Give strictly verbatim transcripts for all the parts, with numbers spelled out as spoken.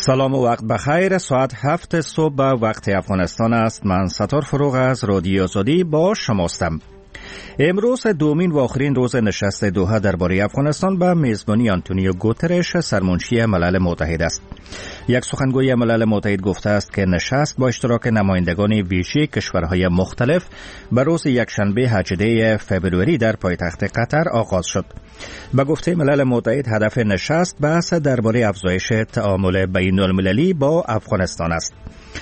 سلام و وقت بخیر. ساعت هفت صبح به وقت افغانستان است. من ستار فروغ از رادیو آزادی با شماستم. امروز دومین و آخرین روز نشست دوحه درباره افغانستان به میزبانی آنتونیو گوترش سرمنشی ملل متحد است. یک سخنگوی ملل متحد گفته است که نشست با اشتراک نمایندگان ویژه کشورهای مختلف به روز یکشنبه هجدهم فوریه در پایتخت قطر آغاز شد. به گفته ملل متحد هدف نشست بحث درباره افزایش تعامل بین المللی با افغانستان است.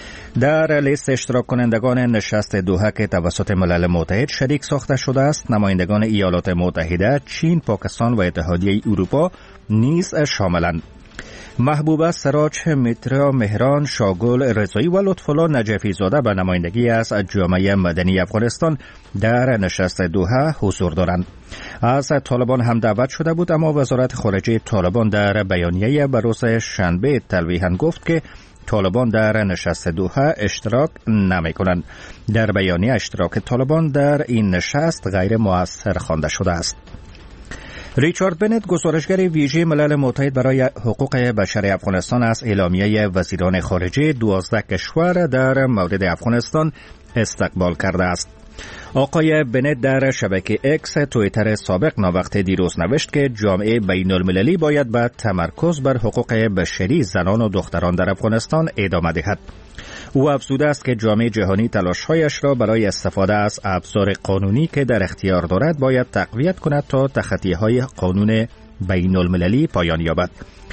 در لیست اشتراک کنندگان نشست دوحه که توسط ملل متحد شریک ساخته شده است، نمایندگان ایالات متحده، چین، پاکستان و اتحادیه اروپا نیز شاملند. محبوبه سراج، میترا مهران، شاگل رضایی و لطف‌الله نجفی زاده به نمایندگی از جامعه مدنی افغانستان در نشست دوحه حضور دارند. از طالبان هم دعوت شده بود، اما وزارت خارجه طالبان در بیانیه به روز شنبه تلویحاً گفت که طالبان در نشست دوحه اشتراک نمی کنند. در بیانیه اشتراک طالبان در این نشست غیر مؤثر خوانده شده است. ریچارد بنت، گزارشگر ویژه ملل متحد برای حقوق بشر افغانستان، از اعلامیه وزیران خارجه دوازده کشور در مورد افغانستان استقبال کرده است. آقای بنت در شبکه اکس توییتر سابق ناوقت دیروز نوشت که جامعه بین المللی باید به تمرکز بر حقوق بشری زنان و دختران در افغانستان ادامه دهد. او افزوده است که جامعه جهانی تلاش‌هایش را برای استفاده از ابزار قانونی که در اختیار دارد باید تقویت کند تا تخطی‌های قانون بین المللی پایان یابد.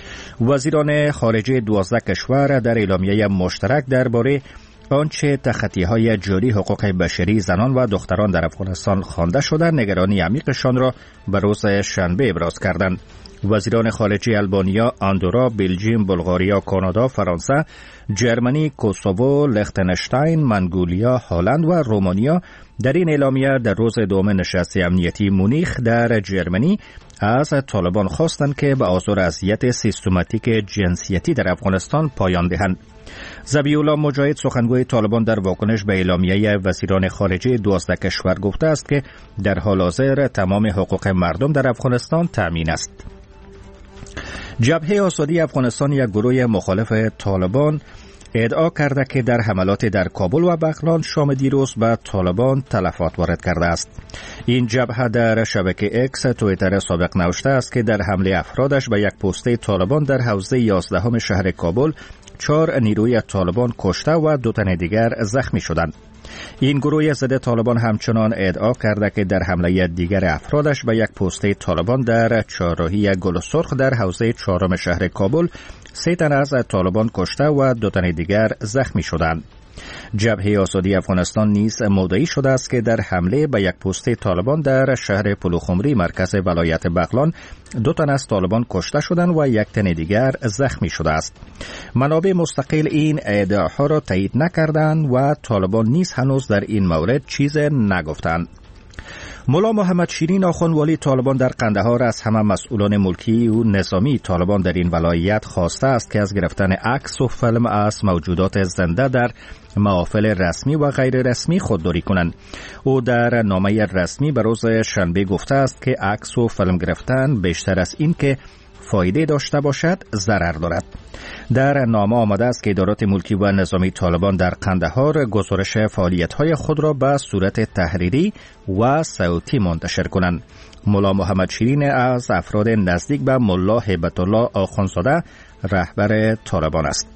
وزیران خارجه دوازده کشور در اعلامیه مشترک درباره آنچه تخطی‌های جاری حقوق بشری زنان و دختران در افغانستان خوانده شده نگرانی عمیقشان را به روز شنبه ابراز کردند. وزیران خارجه آلبانیا، آندورا، بلژیم، بلغاریا، کانادا، فرانسه، جرمنی، کوسوو، لختنشتاین، منگولیا، هلند و رومانیا در این اعلامیه در روز دوم نشست امنیتی مونیخ در جرمنی از طالبان خواستند که به آزار اذیت سیستماتیک جنسیتی در افغانستان پایان دهند. ذبیح الله مجاهد، سخنگوی طالبان، در واکنش به اعلامیه وزیران خارجه دوازده کشور گفته است که در حال حاضر تمام حقوق مردم در افغانستان تامین است. جبهه آزادی افغانستان، یک گروه مخالف طالبان، ادعا کرده که در حملات در کابل و بغلان شام دیروز به طالبان تلفات وارد کرده است. این جبهه در شبکه اکس توییتر سابق نوشته است که در حمله افرادش به یک پسته طالبان در حوزه یازدهم شهر کابل چهار نیروی طالبان کشته و دو تن دیگر زخمی شدند. این گروه ضد طالبان همچنان ادعا کرده که در حمله دیگر افرادش به یک پسته طالبان در چهارراهی گل سرخ در حوزه چهارم شهر کابل سه تن از طالبان کشته و دو تن دیگر زخمی شدند. جبهه آزادی افغانستان نیز مدعی شده است که در حمله به یک پسته طالبان در شهر پلوخمری مرکز ولایت بغلان دو تن از طالبان کشته شدند و یک تن دیگر زخمی شده است. منابع مستقل این ادعاها را تایید نکردند و طالبان نیز هنوز در این مورد چیز نگفتند. مولا محمد شیرین آخوندوالی طالبان در قندهار از همه مسئولان ملکی و نظامی طالبان در این ولایت خواسته است که از گرفتن عکس و فیلم از موجودات زنده در محافل رسمی و غیر رسمی خودداری کنند. او در نامه رسمی به روز شنبه گفته است که عکس و فیلم گرفتن بیشتر از این که فایده داشته باشد ضرر دارد. در نامه آمده است که ادارات ملکی و نظامی طالبان در قندهار گزارش فعالیت‌های خود را به صورت تحریری و صوتی منتشر کنند. مولا محمد شیرین از افراد نزدیک به ملا هیبت الله آخوندزاده رهبر طالبان است.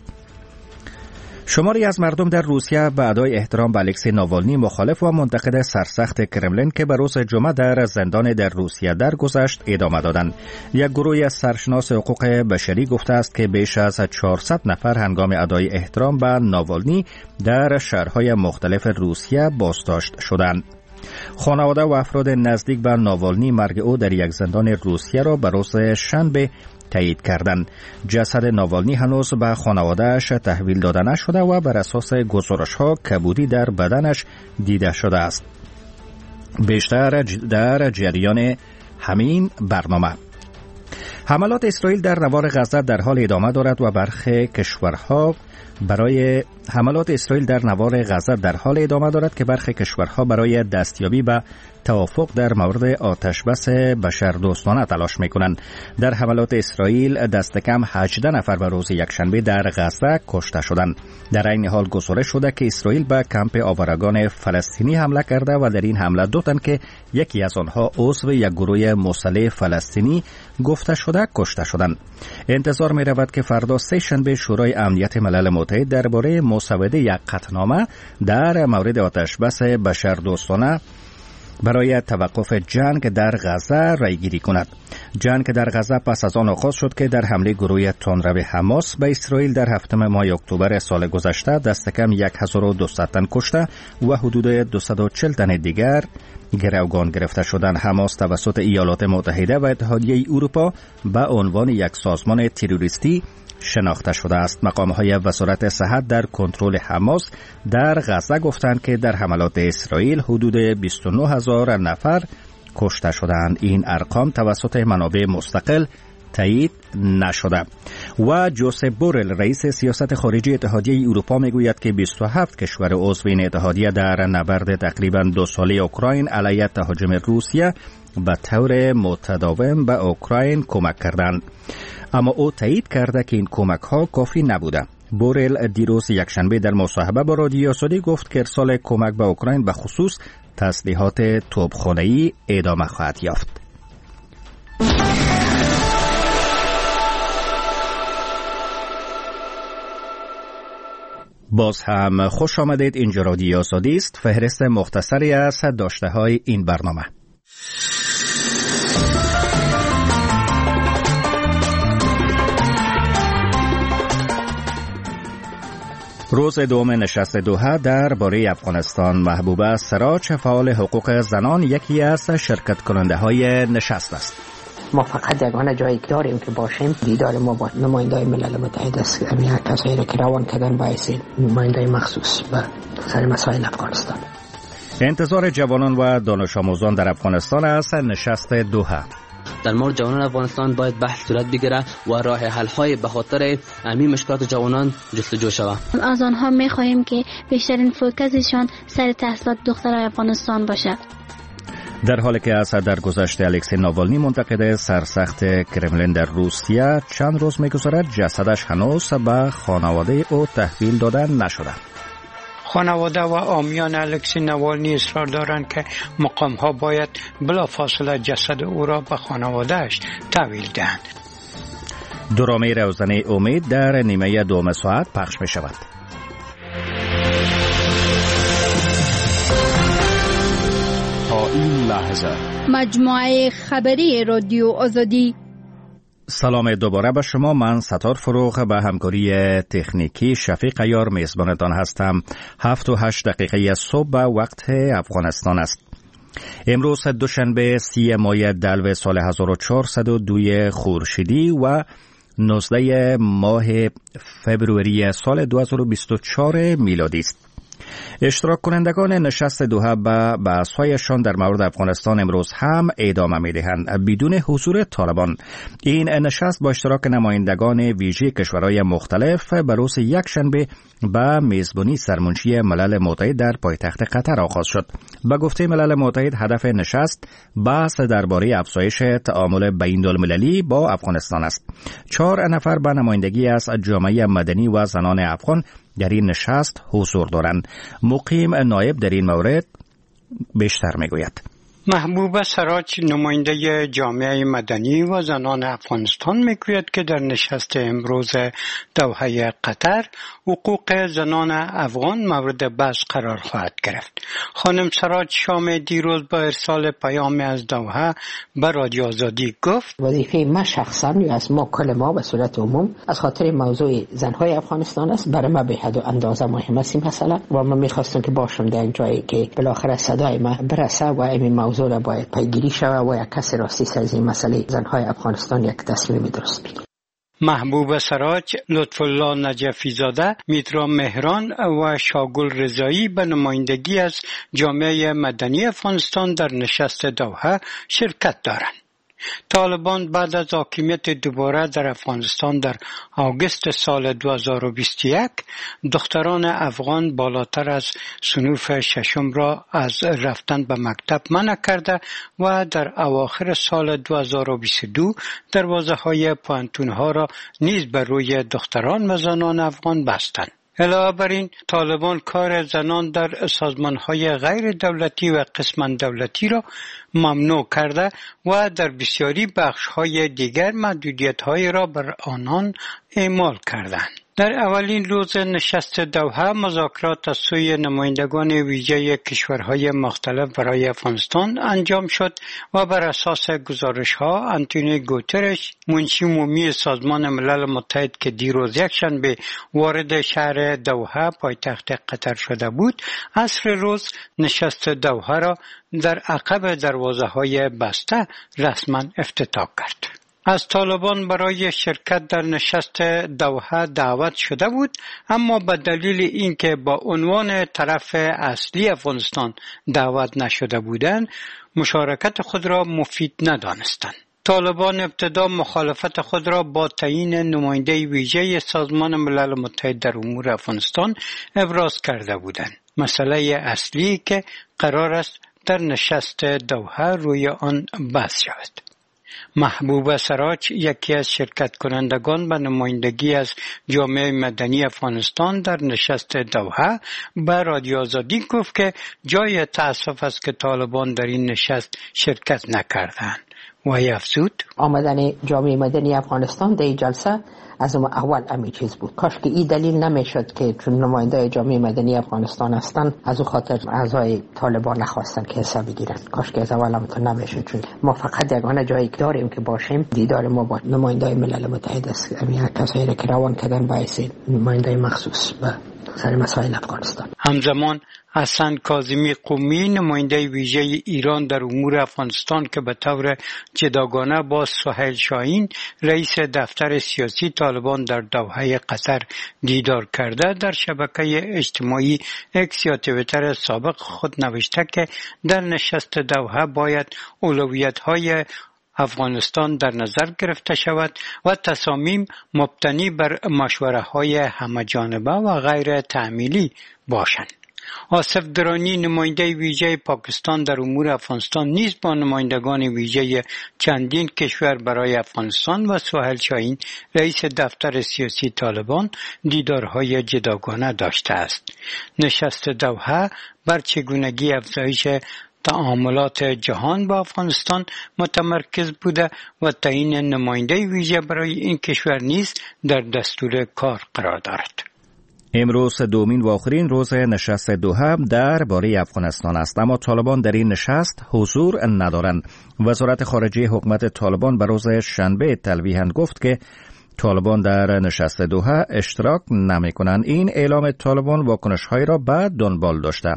شماری از مردم در روسیه به ادای احترام به الکسی ناوالنی، مخالف و منتقد سرسخت کرملین که به روز جمعه در زندان در روسیه درگذشت، ادامه دادند. یک گروه سرشناس حقوق بشری گفته است که بیش از چهارصد نفر هنگام ادای احترام به ناوالنی در شهرهای مختلف روسیه بازداشت شدند. خانواده و افراد نزدیک به ناوالنی مرگ او در یک زندان روسیه را به روز شنبه تایید کردند. جسد ناوالنی هنوز به خانواده‌اش تحویل داده نشده و بر اساس گزارش‌ها کبودی در بدنش دیده شده است. بیشتر در جریان همین برنامه. حملات اسرائیل در نوار غزه در حال ادامه دارد و برخی کشورها برای حملات اسرائیل در نوار غزه در حال ادامه دارد که برخی کشورها برای دستیابی به توافق در مورد آتشبس بشردوستانه تلاش میکنند. در حملات اسرائیل دست کم هجده نفر به روز یکشنبه در غزه کشته شدند. در این حال گزارش شده که اسرائیل به کمپ آوارگان فلسطینی حمله کرده و در این حمله دو تن که یکی از آنها عضو یک گروه مسلح فلسطینی گفته شده کشته شدند. انتظار می رود که فردا سه شنبه شورای امنیت ملل متحد درباره مسوده یک قطعنامه در مورد آتشبس بشردوستانه برای توقف جنگ در غزه رای گیری کند. جنگ در غزه پس از آن آغاز شد که در حمله گروه تندرو حماس به اسرائیل در هفتم ماه اکتبر سال گذشته دست کم هزار و دویست تن کشته و حدود دویست و چهل تن دیگر گروگان گرفته شدند. حماس توسط ایالات متحده و اتحادیه اروپا به عنوان یک سازمان تروریستی شناخته شده است. مقام‌های وزارت صحت در کنترل حماس در غزه گفتند که در حملات اسرائیل حدود بیست و نه هزار نفر کشته شدند. این ارقام توسط منابع مستقل تایید نشده. و جوزپ بورل رئیس سیاست خارجی اتحادیه اروپا میگوید که بیست و هفت کشور عضو این اتحادیه در نبرد تقریباً دو ساله اوکراین علیه تهاجم روسیه به طور متداوم به اوکراین کمک کردند. اما او تایید کرده که این کمک ها کافی نبوده. بورل دیروز یکشنبه در مصاحبه با رادیو سعودی گفت که ارسال کمک به اوکراین به خصوص تسلیحات توپخانه‌ای ادامه خواهد یافت. باز هم خوش آمدید. اینجا رادیو سعودی است. فهرست مختصری از داشته های این برنامه. روز دوم نشست دوحه درباره افغانستان. محبوبه سراج فعال حقوق زنان یکی از شرکت کننده های نشست است. ما فقط یگانه جایی داریم که باشیم دیدار ما با نماینده‌های ملل متحد است. یعنی کسایی را که روان کردن باعث نماینده مخصوص به سر مسائل افغانستان. انتظار جوانان و دانش آموزان در افغانستان است نشست دوحه. در مورد جوانان افغانستان باید بحث صورت بگیره و راه حل های به خاطر همین مشکلات جوانان جستجو شود. از آنها می‌خواهیم که بیشترین فوکسشان سر تحصیلات دخترای افغانستان باشد. در حالی که از در گذشته الکسی ناوالنی منتقد سرسخت کرملین در روسیه چند روز می‌گذرد جسدش هنوز به خانواده او تحویل داده نشده. خانواده و عامیان الکسی ناوالنی اصرار دارند که مقام‌ها باید بلافاصله جسد او را به خانواده‌اش تحویل دهند. درامه روزنه امید در نیمه دوم ساعت پخش می شود. تا این لحظه مجموعه خبری رادیو آزادی. سلام دوباره به شما. من ستار فروغ به همکاری تکنیکی شفیق عیار میزبانتان هستم. هفت و هشت دقیقه صبح به وقت افغانستان است. امروز دوشنبه سی ماه دلو سال هزار و چهارصد و دو خورشیدی و نوزده ماه فبروری سال دو هزار و بیست و چهار میلادی است. اشتراک کنندگان نشست دوحه به بحث‌هایشان در مورد افغانستان امروز هم ادامه می‌دهند بدون حضور طالبان. این نشست با اشتراک نمایندگان ویژه کشورهای مختلف به روز یکشنبه به میزبانی سرمنشی ملل متحد در پایتخت قطر آغاز شد. به گفته ملل متحد هدف نشست بحث درباره افزایش تعامل بین‌المللی با افغانستان است. چهار نفر به نمایندگی از جامعه مدنی و زنان افغان در این نشست حضور دارند. مقیم نایب در این مورد بیشتر میگوید. محبوبه سراج نماینده جامعه مدنی و زنان افغانستان میگوید که در نشست امروز دوحه قطر حقوق زنان افغان مورد بحث قرار خواهد گرفت. خانم سراج شام دیروز با ارسال پیامی از دوحه به رادیو آزادی گفت وظیفه ما شخصا یا از ما کل ما به صورت عموم از خاطر موضوع زنهای افغانستان است. برای ما به حد و اندازه مهم است این مسئله و من میخواستم که باشم در جایی که بالاخره صدای ما برسه و این موضوع را باید پیگیری شود و یک کسی راستی از این مسئله زنهای افغانستان یک تصمیم درست بگیرد. محبوب سراج، لطف الله نجفی زاده، میترا مهران و شاگل رضایی به نمایندگی از جامعه مدنی افغانستان در نشست دوحه شرکت دارند. طالبان بعد از حاکمیت دوباره در افغانستان در آگوست سال دو هزار و بیست و یک دختران افغان بالاتر از صنوف ششم را از رفتن به مکتب منع کرده و در اواخر سال دو هزار و بیست و دو دروازه‌های پوهنتون‌ها را نیز بر روی دختران و زنان افغان بستند. علاوه بر این طالبان کار زنان در سازمان‌های غیر دولتی و قسماً دولتی را ممنوع کرده و در بسیاری بخش‌های دیگر محدودیت‌های را بر آنان اعمال کردند. در اولین روز نشست دوحه مذاکرات از سوی نمایندگان ویژه کشورهای مختلف برای افغانستان انجام شد و بر اساس گزارش‌ها آنتونیو گوترش منشی عمومی سازمان ملل متحد که دیروز یکشنبه وارد شهر دوحه پایتخت قطر شده بود عصر روز نشست دوحه را در عقب دروازه‌های بسته رسما افتتاح کرد. از طالبان برای شرکت در نشست دوحه دعوت شده بود، اما به دلیل اینکه با عنوان طرف اصلی افغانستان دعوت نشده بودند مشارکت خود را مفید ندانستند. طالبان ابتدا مخالفت خود را با تعیین نماینده ویژه سازمان ملل متحد در امور افغانستان ابراز کرده بودند. مسئله اصلی که قرار است در نشست دوحه روی آن بحث شود. محبوبه سراج یکی از شرکت کنندگان به نمایندگی از جامعه مدنی افغانستان در نشست دوحه به رادیو آزادی گفت که جای تأسف است که طالبان در این نشست شرکت نکردند و افزود آمدن جامعه مدنی افغانستان در این جلسه از اون اول همین چیز بود. کاش که این دلیل نمیشد که چون نماینده جامعه مدنی افغانستان هستند از اون خاطر اعضای طالبان نخواستن که حساب بگیرن. کاش که از اول هم تو نمیشد، چون ما فقط یگانه جایی داریم که باشیم دیدار ما با نماینده ملل متحد است. همین کسایی که روان کردن باعث نماینده مخصوص به سر مسائل افغانستان. همزمان حسن کاظمی قمی نماینده ویژه ایران در امور افغانستان که به طور جداگانه با سهیل شاهین رئیس دفتر سیاسی طالبان در دوحه قطر دیدار کرده در شبکه اجتماعی اکس یا توییتر سابق خود نوشته که در نشست دوحه باید اولویت‌های افغانستان در نظر گرفته شود و تصامیم مبتنی بر مشوره‌های همه‌جانبه و غیر تعمیلی باشند. آصف درانی نماینده ویژه پاکستان در امور افغانستان نیز با نمایندگان ویژه چندین کشور برای افغانستان و سهیل شاهین رئیس دفتر سیاسی طالبان دیدارهای جداگانه داشته است. نشست دوحه بر چگونگی افزایش تعاملات جهان با افغانستان متمرکز بوده و تعیین نماینده ویژه برای این کشور نیز در دستور کار قرار دارد. امروز دومین و آخرین روز نشست دوحه درباره افغانستان است، اما طالبان در این نشست حضور ندارند. وزارت خارجه حکومت طالبان به روز شنبه تلویحاً گفت که طالبان در نشست دوحه اشتراک نمی کنند. این اعلام طالبان واکنش‌های را به دنبال داشته.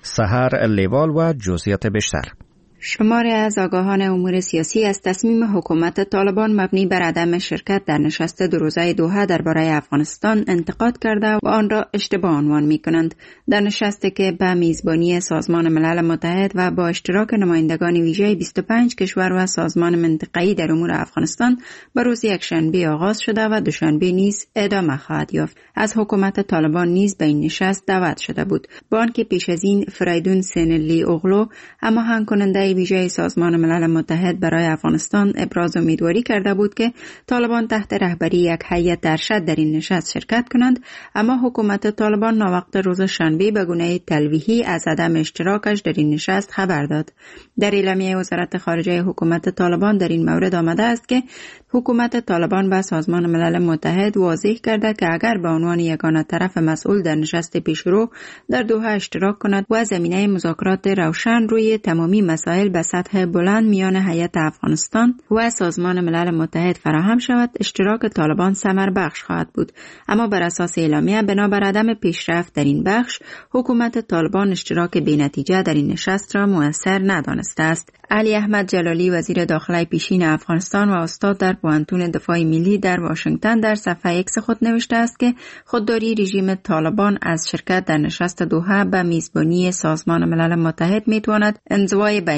سحر لیوال و جزئیات بیشتر. شماری از آگاهان امور سیاسی از تصمیم حکومت طالبان مبنی بر عدم شرکت در نشست دو روزه دوحه درباره افغانستان انتقاد کرده و آن را اشتباه عنوان می کنند. در نشستی که به میزبانی سازمان ملل متحد و با اشتراک نمایندگان ویژه بیست و پنج کشور و سازمان منطقه‌ای در امور افغانستان به روز یکشنبه آغاز شده و دوشنبه نیز ادامه خواهد یافت. از حکومت طالبان نیز به این نشست دعوت شده بود، با آنکه پیش از این فریدون سینلی اوغلو هماهنگ کننده ویژه سازمان ملل متحد برای افغانستان ابراز امیدواری کرده بود که طالبان تحت رهبری یک هیئت ارشد در این نشست شرکت کنند، اما حکومت طالبان ناوقت روز شنبه به گونه تلویحی از عدم اشتراکش در این نشست خبر داد. در اعلامیه وزارت خارجه حکومت طالبان در این مورد آمده است که حکومت طالبان به سازمان ملل متحد واضح کرده که اگر به عنوان یگانه طرف مسئول در نشست پیشرو در دوحه اشتراک کند و زمینه مذاکرات روشن روی تمامی مسائل به سطح بلند میان هیئت افغانستان و سازمان ملل متحد فراهم شود، اشتراک طالبان ثمر بخش خواهد بود. اما بر اساس اعلامیه بنابر عدم پیشرفت در این بخش، حکومت طالبان اشتراک بی‌نتیجه در این نشست را مؤثر ندانسته است. علی احمد جلالی وزیر داخله پیشین افغانستان و استاد در پوهنتون دفاع ملی در واشنگتن در صفحه ایکس خود نوشته است که خودداری رژیم طالبان از شرکت در نشست دوحه به میزبانی سازمان ملل متحد میتواند انزوای بین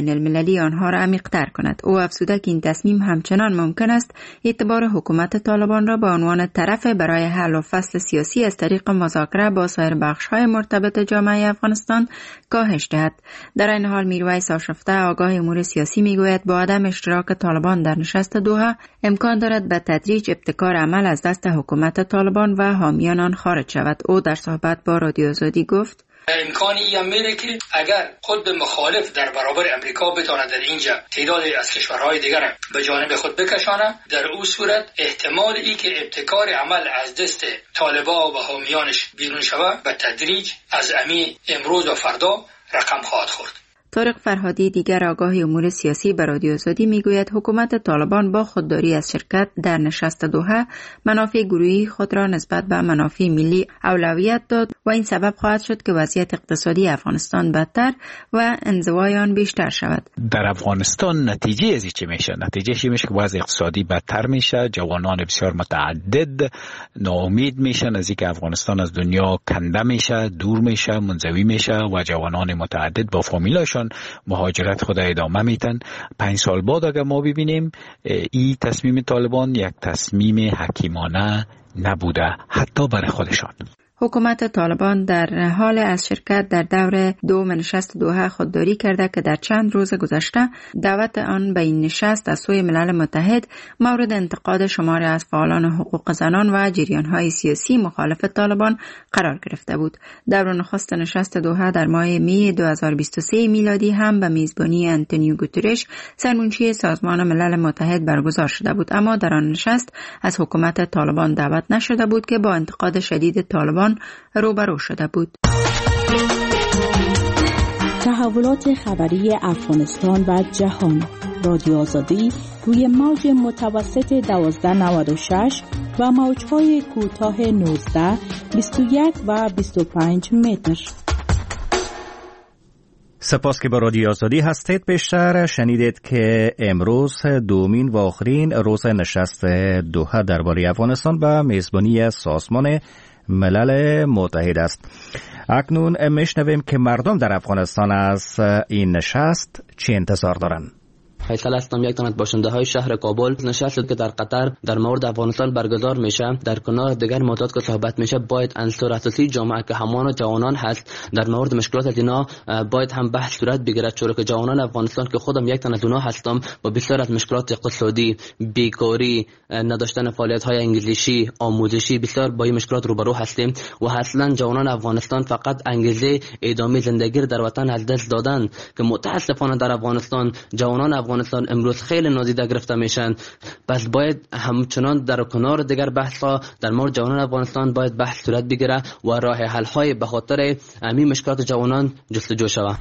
بین المللی آنها را عمیق‌تر کند. او افزوده که این تصمیم همچنان ممکن است اعتبار حکومت طالبان را به عنوان طرف برای حل و فصل سیاسی از طریق مذاکره با سایر بخش‌های مرتبط جامعه افغانستان کاهش دهد. در این حال میرویس آشفته آگاه امور سیاسی میگوید با عدم اشتراک طالبان در نشست دوحه امکان دارد به تدریج ابتکار عمل از دست حکومت طالبان و حامیان آن خارج شود. او در صحبت با رادیو آزادی گفت امکانی هم میره که اگر خود به مخالف در برابر امریکا بتونه در اینجا تعدادی از کشورهای دیگر به جانب خود بکشانه، در او صورت احتمال ای که ابتکار عمل از دست طالبا و حامیانش بیرون شود به تدریج از امی امروز و فردا رقم خواهد خورد. طارق فرهادی دیگر آگاه امور سیاسی به رادیو آزادی میگوید حکومت طالبان با خودداری از شرکت در نشست دوحه منافع گروهی خود را نسبت به منافع ملی اولویت داد و این سبب خواهد شد که وضعیت اقتصادی افغانستان بدتر و انزوای آن بیشتر شود. در افغانستان نتیجه از چی میشه؟ نتیجه چی میشه که وضع اقتصادی بدتر میشه، جوانان بسیار متعدد ناامید میشن از اینکه افغانستان از دنیا کنده میشه، دور میشه، منزوی میشه و جوانان متعدد با فامیلاشون مهاجرت خود ادامه میتن. پنج سال بعد اگر ما ببینیم این تصمیم طالبان یک تصمیم حکیمانه نبوده حتی برای خودشان. حکومت طالبان در حال از شرکت در دور دوم نشست دوحه خودداری کرده که در چند روز گذشته دعوت آن به این نشست از سوی ملل متحد مورد انتقاد شماری از فعالان حقوق زنان و جریان‌های سیاسی مخالف طالبان قرار گرفته بود. دور نخست نشست دوحه در ماه می دو هزار و بیست و سه میلادی هم به میزبانی آنتونیو گوترش سرمنشی سازمان ملل متحد برگزار شده بود، اما در آن نشست از حکومت طالبان دعوت نشده بود که با انتقاد شدید طالبان روبرو شده بود. تحولات خبری افغانستان و جهان. رادیو آزادی روی موج متوسط دوازده نود و شش و موج‌های کوتاه نوزده، بیست و یک و بیست و پنج متر. سپاس که با رادیو آزادی هستید. بیشتر شنیدید که امروز دومین و آخرین روز نشست دوحه درباره افغانستان به میزبانی سازمان ملل متحد است. اکنون میشنویم که مردم در افغانستان از این نشست چی انتظار دارند. فیصل هستم، یک تن باشنده های شهر کابل. نشستی که در قطر در مورد افغانستان برگزار میشه، در کنار دیگر موضوعات که صحبت میشه باید عنصر اساسی جامعه که همان جوانان هست در مورد مشکلات از اینا باید هم بحث صورت بگیرد، چون که جوانان افغانستان که خودم یک تن از اونها هستم با بسیار از مشکلات اقتصادی، بیکاری، نداشتن فعالیت های انگلیسی، آموزشی بسیار با این مشکلات روبرو هستیم و اصلا جوانان افغانستان فقط انگیزه ادامه زندگی در وطن از دست دادن که متاسفانه در افغانستان جوانان افغانستان امروز خیلی نادیده گرفته میشن. پس باید همچنان در کنار دیگر بحث‌ها در مورد جوانان افغانستان باید بحث صورت بگیره و راه حل های به خاطر همین مشکلات جوانان جستجو شود.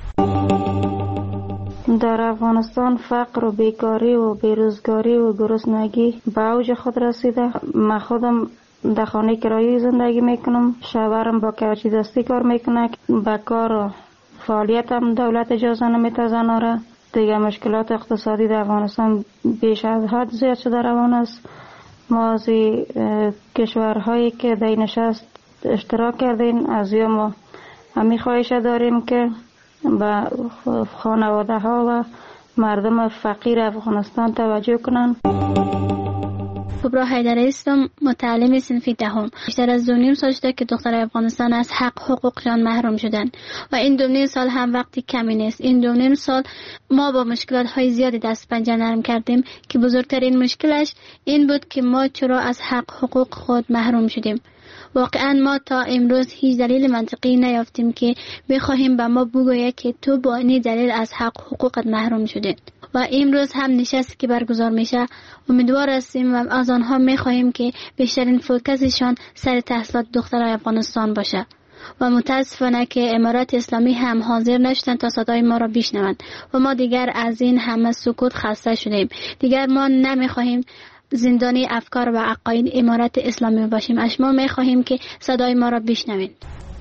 در افغانستان فقر و بیکاری و بیروزگاری و گرسنگی به اوج خود رسیده. من خودم در خانه کرایه زندگی میکنم، شوهرم با کارچی دستی کار میکنه، به کار و فعالیتم دولت اجازه نمیده زنها را. دیگه مشکلات اقتصادی در افغانستان بیش از حد زیاد شده روان است. ما از کشورهایی که در این نشست اشتراک کردیم از یا ما همی خواهش داریم که به خانواده ها و مردم فقیر افغانستان توجه کنند. کبرا حیدری هستم، متعلم صنف دهم. بیشتر از دو نیم سال شده که دخترای افغانستان از حق حقوقشان محروم شدن و این دو نیم سال هم وقتی کمی نیست. این دو نیم سال ما با مشکلات های زیادی دست پنجه نرم کردیم که بزرگترین مشکلش این بود که ما چرا از حق حقوق خود محروم شدیم. واقعا ما تا امروز هیچ دلیل منطقی نیافتیم که بخواهیم به ما بگوید که تو با این دلیل از حق حقوقت محروم شدی. و امروز هم نشستی که برگزار میشه امیدوار هستیم و از آنها میخواهیم که بیشترین فوکسشان سر تحصیلات دخترای افغانستان باشه و متاسفانه که امارات اسلامی هم حاضر نشدن تا صدای ما را بشنوند و ما دیگر از این همه سکوت خسته شدیم. دیگر ما نمیخواهیم زندانی افکار و عقاید امارات اسلامی باشیم. اش ما میخواهیم که صدای ما را بشنوید.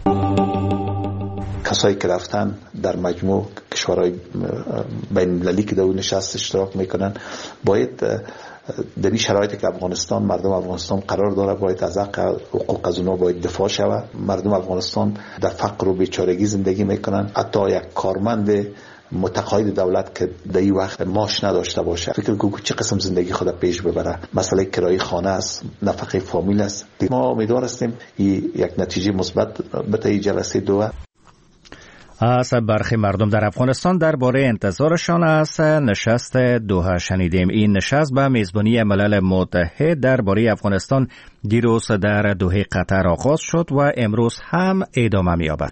کسایی که رفتن در مجموع کشورهای بین المللی که در اون نشست اشتراک میکنن باید در این شرایطی که افغانستان مردم افغانستان قرار داره باید از حق حقوق از اونها باید دفاع شود. مردم افغانستان در فقر و بیچارگی زندگی میکنن. حتی یک کارمند متقاعد دولت که در این وقت معاش نداشته باشه، فکر کنم چه قسم زندگی خود پیش ببره. مسئله کرایه خانه است، نفقه فامیل است. ما امیدوار هستیم یک نتیجه مثبت به این جلسه دو. از برخی مردم در افغانستان درباره انتظارشان از نشست دوحه شنیدیم. این نشست به میزبانی ملل متحد درباره افغانستان دیروز در دوحه قطر آغاز شد و امروز هم ادامه می‌یابد.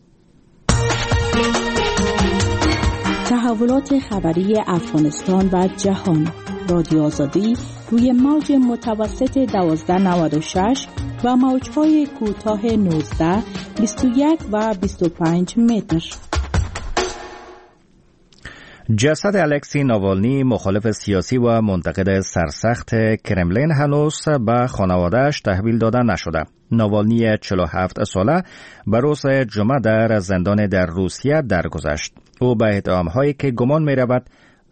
تحولات خبری افغانستان و جهان، رادیو آزادی روی موج متوسط دوازده نود و شش و موج‌های کوتاه نوزده، بیست و یک و بیست و پنج متر. جسد الکسی ناوالنی، مخالف سیاسی و منتقد سرسخت کرملین، هنوز به خانواده‌اش تحویل داده نشده. ناوالنی چهل و هفت ساله به روز جمعه در زندان در روسیه درگذشت. او به اتهام‌هایی که گمان می‌رود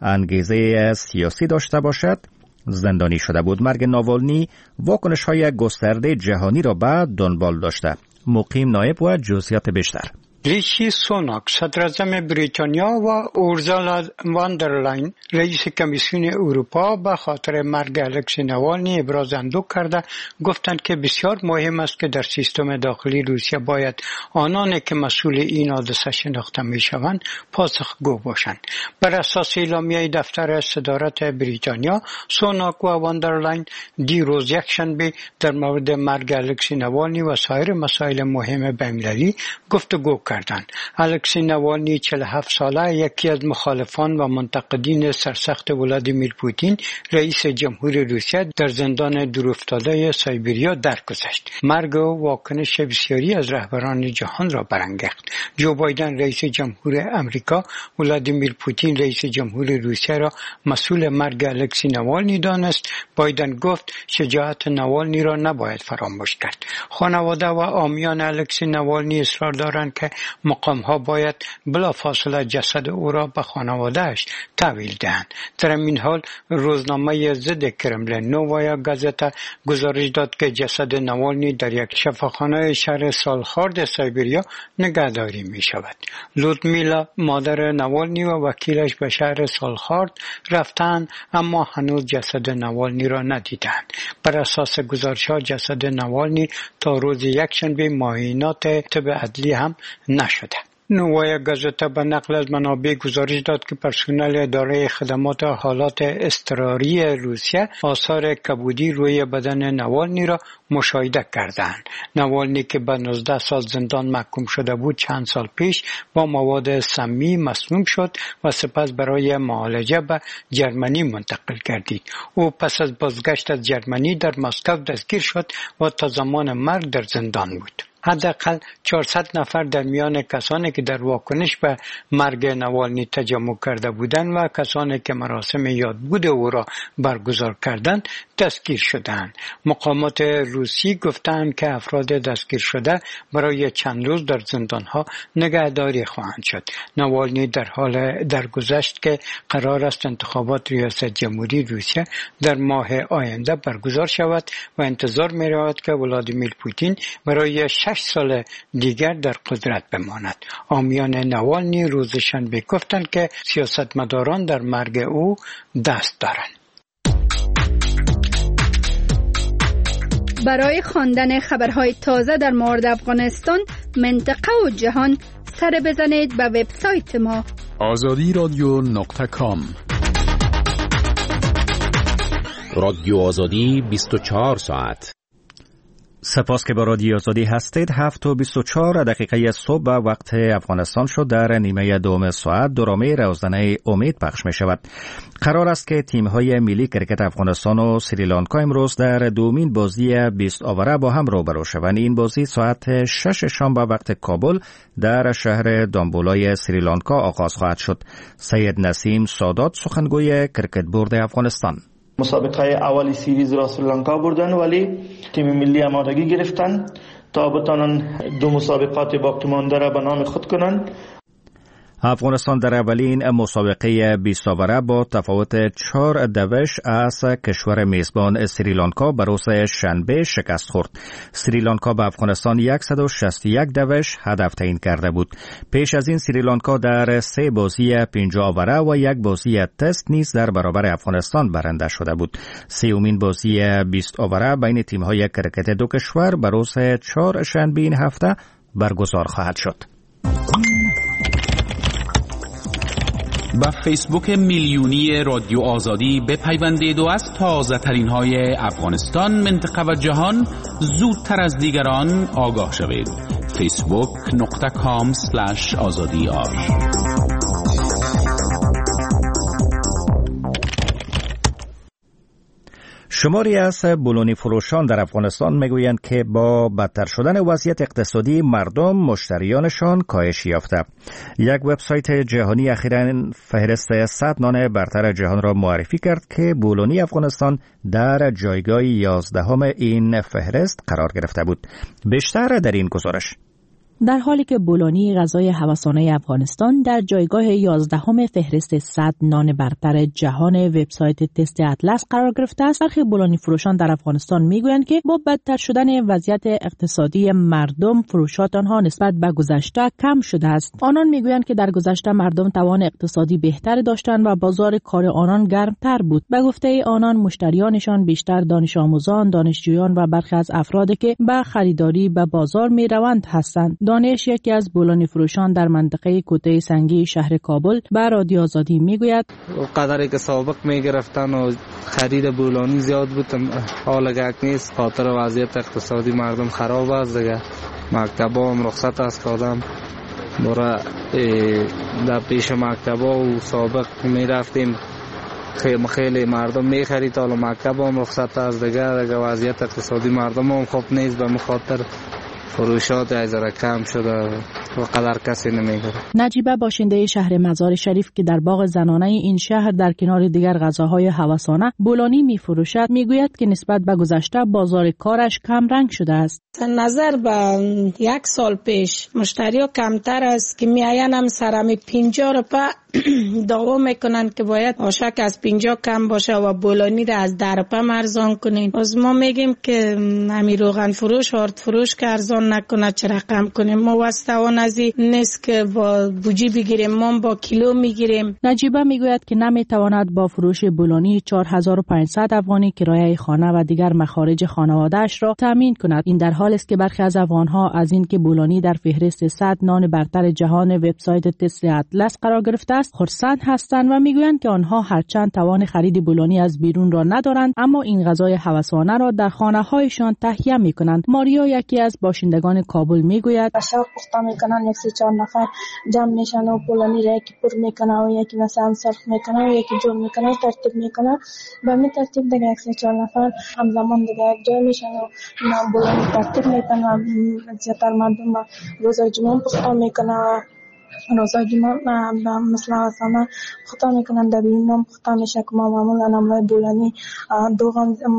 انگیزه سیاسی داشته باشد زندانی شده بود. مرگ ناوالنی واکنش‌های گسترده جهانی را به دنبال داشته. مقیم نایب و جزئیات بیشتر. ریشی سوناک، صدراعظم بریتانیا و اورزالا واندرلاین، رئیس کمیسیون اروپا، به خاطر مرگ الکسی ناوالنی ابراز اندوه کرده. گفتند که بسیار مهم است که در سیستم داخلی روسیه باید آنانی که مسئول این حادثه شناخته میشوند پاسخگو باشند. بر اساس اعلامیه دفتر صدارت بریتانیا، سوناک و واندرلاین دیروز یکشنبه در مورد مرگ الکسی ناوالنی و سایر مسائل مهم بین‌المللی گفتگو کردند. الکسی ناوالنی چهل و هفت ساله، یکی از مخالفان و منتقدین سرسخت ولادیمیر پوتین، رئیس جمهور روسیه، در زندان دورافتاده سایبریا درگذشت. مرگ و واکنش بسیاری از رهبران جهان را برانگیخت. جو بایدن رئیس جمهور امریکا، ولادیمیر پوتین رئیس جمهور روسیه را مسئول مرگ الکسی ناوالنی دانست. بایدن گفت شجاعت ناوالنی را نباید فراموش کرد. خانواده و عامیان الکسی ناوالنی اصرار دارند که مقام ها باید بلافاصله جسد او را به خانواده‌اش تحویل دهند. در این حال روزنامه ضد کرملین نووایا گازتا گزارش داد که جسد ناوالنی در یک شفاخانه شهر سالخارد سایبریا نگهداری می شود. لودمیلا، مادر ناوالنی و وکیلش، به شهر سالخارد رفتند اما هنوز جسد ناوالنی را ندیدند. بر اساس گزارش‌ها جسد ناوالنی تا روز یکشنبه معاینات طب عدلی هم نشده. نووایا گازتا به نقل از منابع گزارش داد که پرسنل اداره خدمات حالات اضطراری روسیه آثار کبودی روی بدن ناوالنی را مشاهده کردند. ناوالنی که به نوزده سال زندان محکوم شده بود، چند سال پیش با مواد سمی مسموم شد و سپس برای معالجه به جرمنی منتقل گردید. او پس از بازگشت از جرمنی در مسکو دستگیر شد و تا زمان مرگ در زندان بود. حداقل چهارصد نفر در میان کسانی که در واکنش به مرگ ناوالنی تجمع کرده بودند و کسانی که مراسم یادبود او را برگزار کردند دستگیر شدند. مقامات روسی گفتند که افراد دستگیر شده برای چند روز در زندانها نگهداری خواهند شد. ناوالنی در حال درگذشت که قرار است انتخابات ریاست جمهوری روسیه در ماه آینده برگزار شود و انتظار می رود که ولادیمیر پوتین برای شش سال دیگر در قدرت بماند. عامیان ناوالنی روز شنبه گفتند که سیاستمداران در مرگ او دست دارند. برای خواندن خبرهای تازه در مورد افغانستان، منطقه و جهان، سر بزنید به وبسایت ما آزادی رادیو نقطه کام. رادیو آزادی بیست و چهار ساعت. سپاس که با رادیو آزادی هستید. هفت و بیست و چهار دقیقه صبح وقت افغانستان شد. در نیمه دوم ساعت درامه روزنامه امید پخش می شود. قرار است که تیم‌های ملی کرکت افغانستان و سریلانکا امروز در دومین بازی بیست آوره با هم روبرو شوند. این بازی ساعت شش شام به وقت کابل در شهر دامبولای سریلانکا آغاز خواهد شد. سید نسیم سادات، سخنگوی کرکت بورد افغانستان: مسابقه اولی سیریز را سریلانکا بردن، ولی تیم ملی آمادگی گرفتن تا بتانن دو مسابقات باقی مانده را به نام خود کنند. افغانستان در اولین مسابقه بیست اوره با تفاوت چهار دوش از کشور میزبان سریلانکا به روز شنبه شکست خورد. سریلانکا به افغانستان صد و شصت و یک دوش هدف تعیین کرده بود. پیش از این سریلانکا در سه بازی پنجاه اوره و یک بازی تست نیز در برابر افغانستان برنده شده بود. سومین بازی بیست اوره بین تیم‌های کرکت دو کشور به روز چهار شنبه این هفته برگزار خواهد شد. با فیسبوک میلیونی رادیو آزادی بپیوندید و از تازه ترین های افغانستان، منطقه و جهان زودتر از دیگران آگاه شوید. فیسبوک نقطه کام سلش آزادی آر. شماری از بولونی فروشان در افغانستان میگویند که با بدتر شدن وضعیت اقتصادی مردم مشتریانشان کاهش یافته. یک وبسایت جهانی اخیراً فهرست صد نان برتر جهان را معرفی کرد که بولونی افغانستان در جایگاه یازدهم این فهرست قرار گرفته بود. بیشتر در این گزارش. در حالی که بولونی غذای هوسانه افغانستان در جایگاه یازدهم فهرست صد نان برتر جهان وبسایت تست اطلس قرار گرفته است، برخی بولونی فروشان در افغانستان میگویند که با بدتر شدن وضعیت اقتصادی مردم، فروشات آنها نسبت به گذشته کم شده است. آنان میگویند که در گذشته مردم توان اقتصادی بهتری داشتند و بازار کار آنان گرمتر بود. به گفته آنان مشتریانشان بیشتر دانش آموزان، دانشجویان و برخی از افرادی که به خریداری به بازار میروند هستند. دانش، یکی از بولونی فروشان در منطقه کوته سنگی شهر کابل، به رادیو آزادی میگوید قدری که سابق میگرفتن و خرید بولونی زیاد بود، حالا گک نیست. خاطر وضعیت اقتصادی مردم خراب است دیگه. مکتبا هم رخصت است، آدم برای در پیش مکتبا و سابق میرفتیم خیلی خیلی مردم میخرید، حالا مکتبا هم رخصت است دیگه. دیگه وضعیت اقتصادی مردم هم خوب نیست، به خاطر فروشات از کم شده و قدر کسی نمیگره. نجیبه باشنده شهر مزار شریف که در باغ زنانه این شهر در کنار دیگر غذاهای هوسانه بولونی میفروشد، میگوید که نسبت به گذشته بازار کارش کم رنگ شده است. نظر به یک سال پیش مشتری کمتر است که میاین هم سرم پنجاه روپه دعوا میکنن که باید آشک از پنجاه کم باشه و بولونی را از ده روپه ارزان کنین. از ما میگیم که همین روغن فروش آرد فروش که ارزان نکنه چرا کم کنیم. ما واسطوان از این نیست که با بوجی بگیریم، ما با کیلو میگیریم. نجیبه میگوید که نمیتواند با فروش بولونی چهار هزار و پانصد افغانی کرایه خانه و دیگر مخارج خانواده‌اش را تامین کند. این در حالی است که برخی از افغانها از این که بولونی در فهرست صد نان برتر جهان وبسایت تست اطلس قرار گرفته است خرسند هستند و میگویند که آنها هرچند توان خرید بولونی از بیرون را ندارند، اما این غذای هوسانه را در خانه‌هایشان تهیه میکنند. ماریا، یکی از باشندگان کابل، میگوید باشا پخته میکنن، یک سه چهار نفر جمع میشن و بولونی را یکی پر میکنه و یکی مثلا سرخ میکنه و یکی جمع میکنه و ترتیب میکنه. به می ترتیب دیگه یک سه چهار نفر همزمان دیگه جمع میشن و بولونی ترتیب میکنه. زیادتر مردم روز جمعه پخته میکنه، روزای جمعه مثلا آسانه پخته میکنن، در بیرون پخته میشه که ما معمولا نمای بولونی دوغ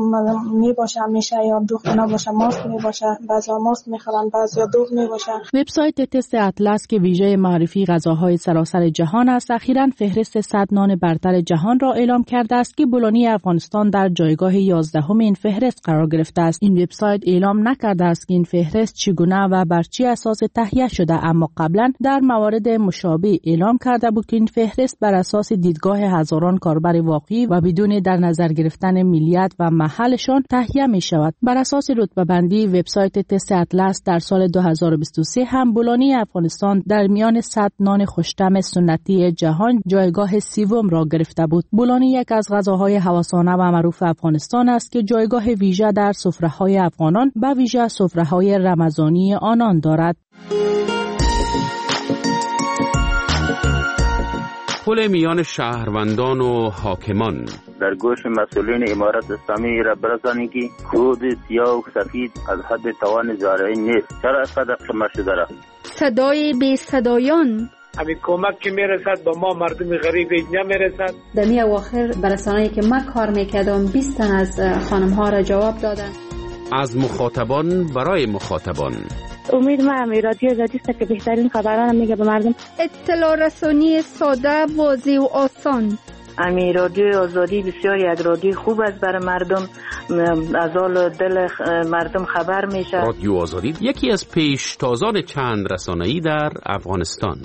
میباشه همیشه یا دوغ نباشه ماست میباشه، بعضی ماست میخورن بعضی دوغ میباشه. وبسایت تست اطلس که ویژه معرفی غذاهای سراسر جهان است، اخیراً فهرست صد نان برتر جهان را اعلام کرده است که بولونی افغانستان در جایگاه یازدهم این فهرست قرار گرفته است. این وبسایت اعلام نکرده است که این فهرست چگونه و بر چه اساس تهیه شده، اما قبلا در موارد مشابه اعلام کرده بود که این فهرست بر اساس دیدگاه هزاران کاربر واقعی و بدون در نظر گرفتن ملیت و محلشان تهیه می شود. بر اساس رتبه بندی وبسایت تست اطلس در سال دو هزار و بیست و سه هم بولونی افغانستان در میان صد نان خوش‌طعم سنتی جهان جایگاه سوم را گرفته بود. بولونی یک از غذاهای هوسانه و معروف افغانستان است که جایگاه ویژه در سفره‌های افغانان به ویژه سفره‌های رمضانی آنان دارد. پل میان شهروندان و حاکمان در گوش مسئولین امارت اسلامی را برسانید که کود سیاه و سفید از حد توان زارعین نیست. چرا اینقدر کم شده را؟ صدای بی صدایان، همین کمک که میرسد با ما مردم غریب اینجا میرسد. در می اواخر برسانه‌ای که من کار میکردم بیست تن از خانم ها را جواب دادن. از مخاطبان برای مخاطبان. امید ما هم رادیو آزادی است که بهترین خبران میگه به مردم. اطلاع رسانی ساده، واضح و آسان. امی رادیو آزادی بسیار یک رادیو خوب است برای مردم، از حال دل مردم خبر میشه. رادیو آزادی یکی از پیشتازان چند رسانه‌ای در افغانستان.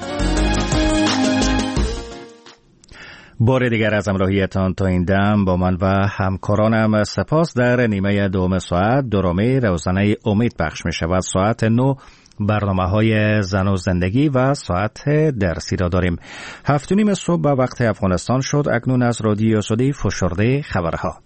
بار دیگر از همراهیتان تا این دم با من و همکارانم سپاس. در نیمه دوم ساعت درامه روزانه امید پخش می شود. ساعت نو برنامه های زن و زندگی و ساعت درسی را داریم. هفت و نیم صبح به وقت افغانستان شد. اکنون از رادیو آزادی فشرده خبرها.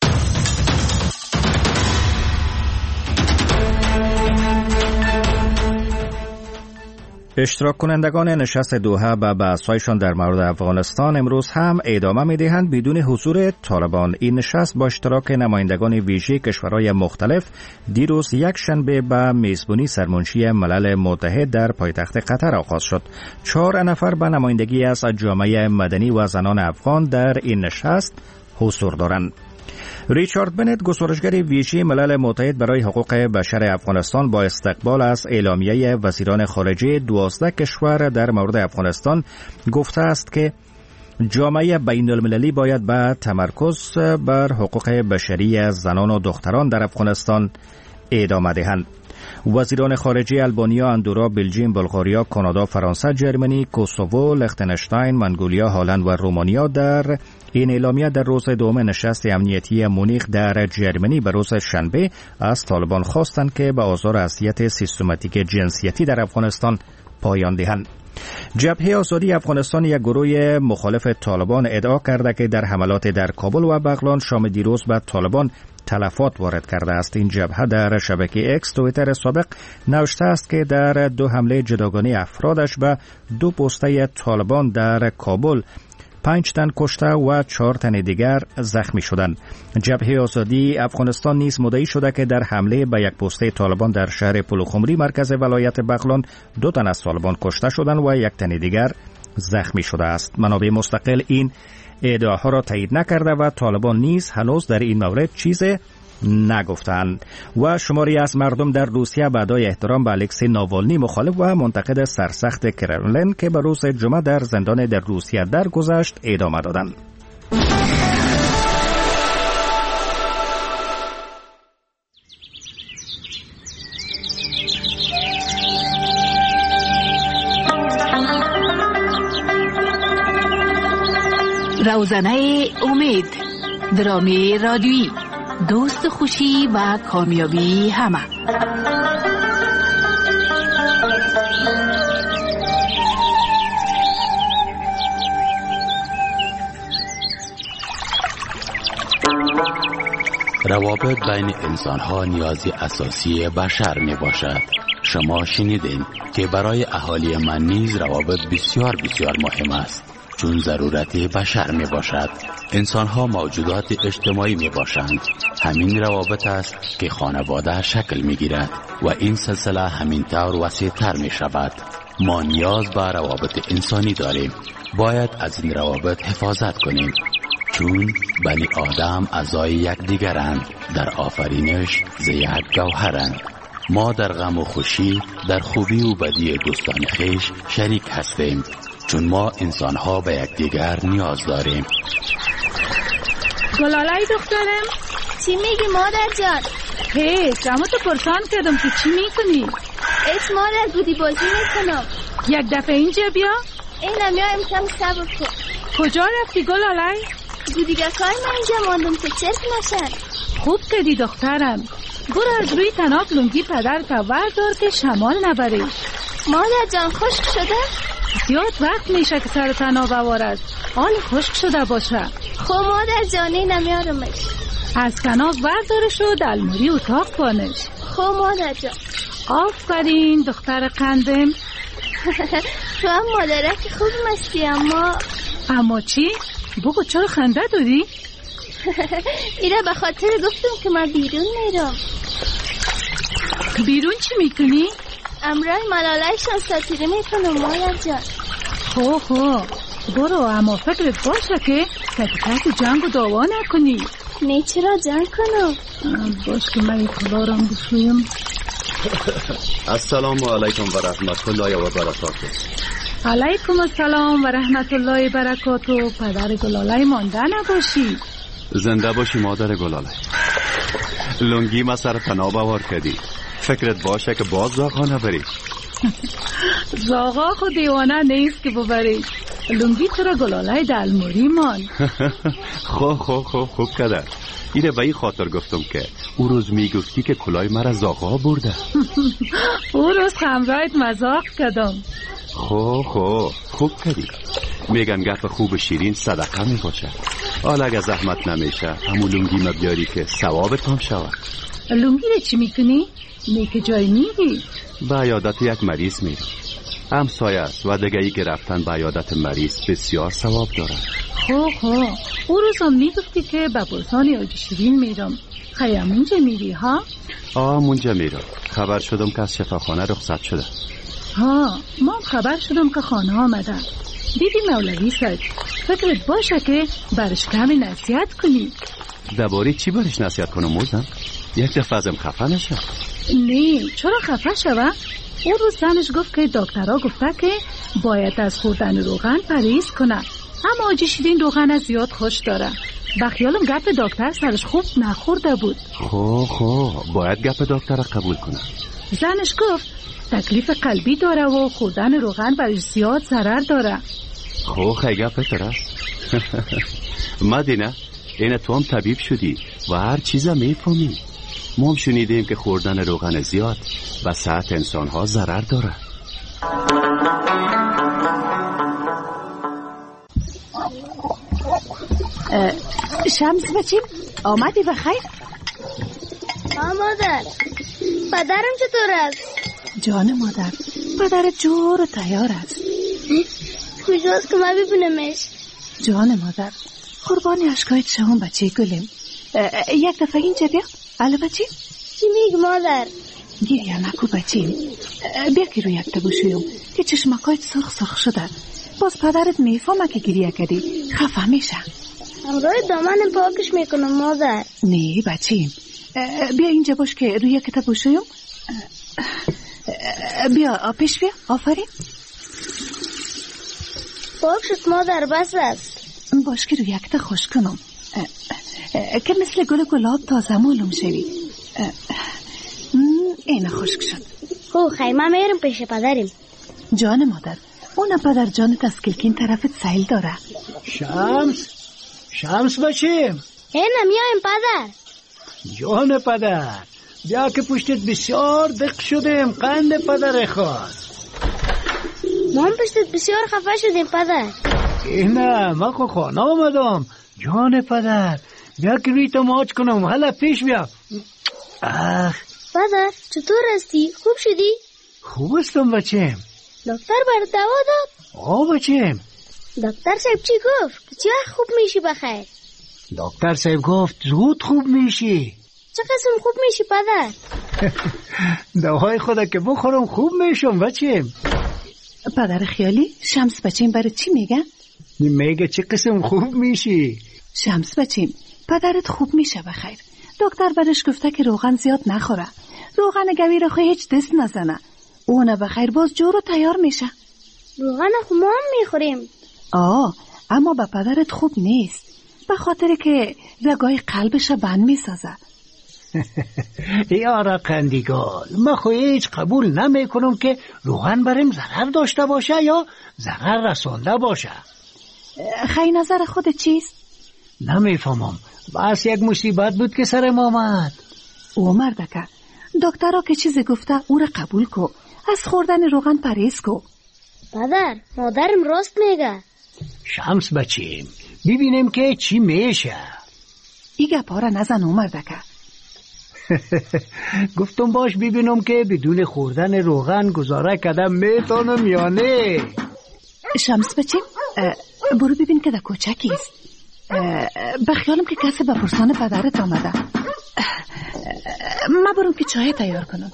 اشتراک کنندگان نشست دوحه به بحث‌هایشان در مورد افغانستان امروز هم ادامه می‌دهند بدون حضور طالبان. این نشست با اشتراک نمایندگان ویژه کشورهای مختلف دیروز یک شنبه به میزبانی سرمنشی ملل متحد در پایتخت قطر آغاز شد. چهار نفر به نمایندگی از جامعه مدنی و زنان افغان در این نشست حضور دارند. ریچارد بنت، گزارشگر ویژه ملل متحد برای حقوق بشر افغانستان، با استقبال از اعلامیه وزیران خارجه دوازده کشور در مورد افغانستان گفته است که جامعه بین المللی باید به تمرکز بر حقوق بشری زنان و دختران در افغانستان ادامه دهند. وزیران خارجه البانیا، اندورا، بلژیم، بلغاریا، کانادا، فرانسه، جرمنی، کوسوو، لختنشتاین، منگولیا، هلند و رومانیا در این اعلامیه در روز دوم نشست امنیتی مونیخ در جرمنی به روز شنبه از طالبان خواستند که به آزار و اذیت سیستماتیک جنسیتی در افغانستان پایان دهند. جبهه آزادی افغانستان، یک گروه مخالف طالبان، ادعا کرده که در حملات در کابل و بغلان شام دیروز به طالبان تلفات وارد کرده است. این جبهه در شبکه اکس توییتر سابق نوشته است که در دو حمله جداگانه افرادش به دو پسته طالبان در کابل پنج تن کشته و چهار تن دیگر زخمی شدند. جبهه آزادی افغانستان نیز مدعی شده که در حمله به یک پسته طالبان در شهر پلوخمری مرکز ولایت بغلان دو تن از طالبان کشته شدند و یک تن دیگر زخمی شده است. منابع مستقل این ادعاها را تایید نکرده و طالبان نیز هنوز در این مورد چیزی نگفتند. و شماری از مردم در روسیه به ادای احترام به الکسی ناوالنی، مخالف و منتقد سرسخت کرملین که به روز جمعه در زندان در روسیه درگذشت، ادامه دادند. روزنه امید، درامی رادیویی، دوست خوشی و کامیابی همه. روابط بین انسان‌ها نیازی اساسی بشر می باشد. شما شنیدین که برای اهالی من نیز روابط بسیار بسیار مهم است، چون ضرورت بشر می باشد. انسان ها موجودات اجتماعی می باشند. همین روابط است که خانواده شکل می گیرد و این سلسله همین طور وسیع تر می شود. ما نیاز به روابط انسانی داریم. باید از این روابط حفاظت کنیم، چون بنی آدم اعضای یکدیگرند، در آفرینش ز یک گوهرند. ما در غم و خوشی، در خوبی و بدی دوستان خویش شریک هستیم، چون ما انسان ها به یکدیگر نیاز داریم. گلالای دخترم، چی میگی مادر جان؟ هیچ، اما تو پرسان کردم که چی میکنی؟ ایچ مادر، گودی بازی میکنم. یک دفعه اینجا بیا. اینم یا امکان صبر کن. کجا رفتی گلالای؟ گودیگکای من اینجا ماندم که چرک نشن. خوب کردی دخترم. برو از روی تناب لنگی پدر تا وردار که شمال نبری. مادر جان خشک شده؟ زیاد وقت میشه که سر تناب وارد حال خشک شده باشه. خب مادر جانی نمیارمش. از کناب وردارش و دلموری اتاق بانش. خب مادر جان. آفرین دختر قندم. تو هم مادرک خوب مستی. اما اما چی؟ بگو چرا خنده داری؟ ایره به خاطر گفتم که من بیرون میرم. بیرون چی میکنی؟ امرای ملالایشان ساتیره میکنم مادر جان. خو خو برو، اما فکرت باشه که کتکت جنگ و دعوا نکنی. نه چرا جنگ کنم؟ باش که من کلارم بشویم. السلام علیکم و رحمت الله و برکاته. علیکم السلام و رحمت الله و برکاته. پدر گلاله مانده نباشی. زنده باشی مادر گلاله. لنگی ما سر تناب آور کردی. فکرت باشه که باز زاغا نبری. زاغا خود دیوانه نیست که ببری. لنگی چرا گلاله دلموری مان. خو خو خو خوب کده. اینه به این خاطر گفتم که او روز میگفتی که کلای مرا زاغا برده. او روز خمرایت مزاق کردم. خو خو خوب کردی. میگن گپ خوب شیرین صدقه می باشه. حالا اگه زحمت نمیشه همون لنگی مبیاری که ثوابت هم شود. لنگی رو چی میکنی؟ نیکه جای میگی؟ به عیادت یک مریض میرم. همسایه است و دیگه ای که رفتن به عیادت مریض بسیار ثواب داره. خو خو او روز هم میگفتی که به بلسان آجی شیرین میرم. خیلی منجا میری ها؟ آه منجا میرم. خبر شدم که از شفاخانه رخصت شده. ها ما خبر شدم که خانه آمدن. دیدی مولوی سد فکرت باشه که برش کمی نصیحت کنی. درباره چی برش نصیحت کنم موزم؟ یک دفعه ازم خفه نشه. نه چرا خفه شوه؟ اون روز زنش گفت که دکترها گفته که باید از خوردن روغن پرهیز کنه، اما آجی شیرین روغن از زیاد خوش داره. بخیالم گپ دکتر سرش خوب نخورده بود. خو خو باید گپ دکتر قبول کنه. زنش گفت تکلیف قلبی داره و خوردن روغن برش زیاد ضرر داره. خو خیلی گپ تره. مدینه اینه تو هم طبیب شدی و هر چیزا میفهمی. ما هم شنیدیم که خوردن روغن زیاد و صحت انسان ها ضرر داره. شمس بچیم آمدی بخیر؟ ها مادر، پدرم چطور است؟ جان مادر پدر جور و تیار است. کجاست که ما ببینمش؟ جان مادر قربانی اشکایت شما بچه گلیم. یک دفعه اینجا بیا. الو بچه چی میگی مادر؟ گریه نکو بچه. بیا که روی یک تبوشویم که چشمکایت سرخ سرخ شده. باز پدرت میفهمه که گریه کردی خفه میشه. همراه دامن پاکش میکنم مادر. نه بچه بیا اینجا باش که روی یک تبوشویم. بیا پیش بیا. آفرین پاک شد مادر. بس است باش که روی یک خوش کنم که مثل گل گلاب تازه معلوم شوی. این خشک شد. خو خیمه میرم پیش پدریم. جان مادر اون پدر جانت از کلکین طرفت سیل داره. شمس شمس بچیم. اینم میایم پدر. جان پدر بیا که پشتت بسیار دق شدیم. قند پدر خواست. ما هم پشتت بسیار خفه شدیم پدر. اینه ما خو خانه آمدم. جان پدر بیا که روی تو ماچ کنم. حالا پیش بیا. آخ پدر چطور هستی؟ خوب شدی؟ خوب هستم بچیم. دکتر بر دوا داد؟ آه بچیم. دکتر صاحب چی گفت؟ چی خوب میشی بخیر؟ دکتر صاحب گفت زود خوب میشی. چه قسم خوب میشی پدر؟ دوای خدا که بخورم خوب میشم بچیم. پدر خیالی شمس بچیم برای چی میگن؟ میگه چه قسم خوب میشی. شمس بچیم پدرت خوب میشه بخیر. دکتر برش گفته که روغن زیاد نخوره. روغن گوی رو خواهی هیچ دست نزنه. اونه بخیر باز جور و تیار میشه. روغن خو ما هم میخوریم. آه اما به پدرت خوب نیست. به خاطر که رگای قلبش بند میسازه. یارا قندیگال من خو هیچ قبول نمی کنم که روغن بریم ضرر داشته باشه یا ضرر رسانده باشه. خیلی نظر خود چیست؟ نمیفهمم. بس یک مصیبت بود که سرم آمد. او مردکه دکترها که چیزی گفته او را قبول کو. از خوردن روغن پرهیز کو. پدر مادرم راست میگه. شمس بچیم ببینیم که چی میشه. ای گپا را نزن او مردکه. گفتم باش ببینم که بدون خوردن روغن گزاره کردم میتونم یا نه. شمس بچیم برو ببین که در کوچکیست. بخیالم که کسی به پرسان پدرت آمده. ما برم که چای تیار کنم.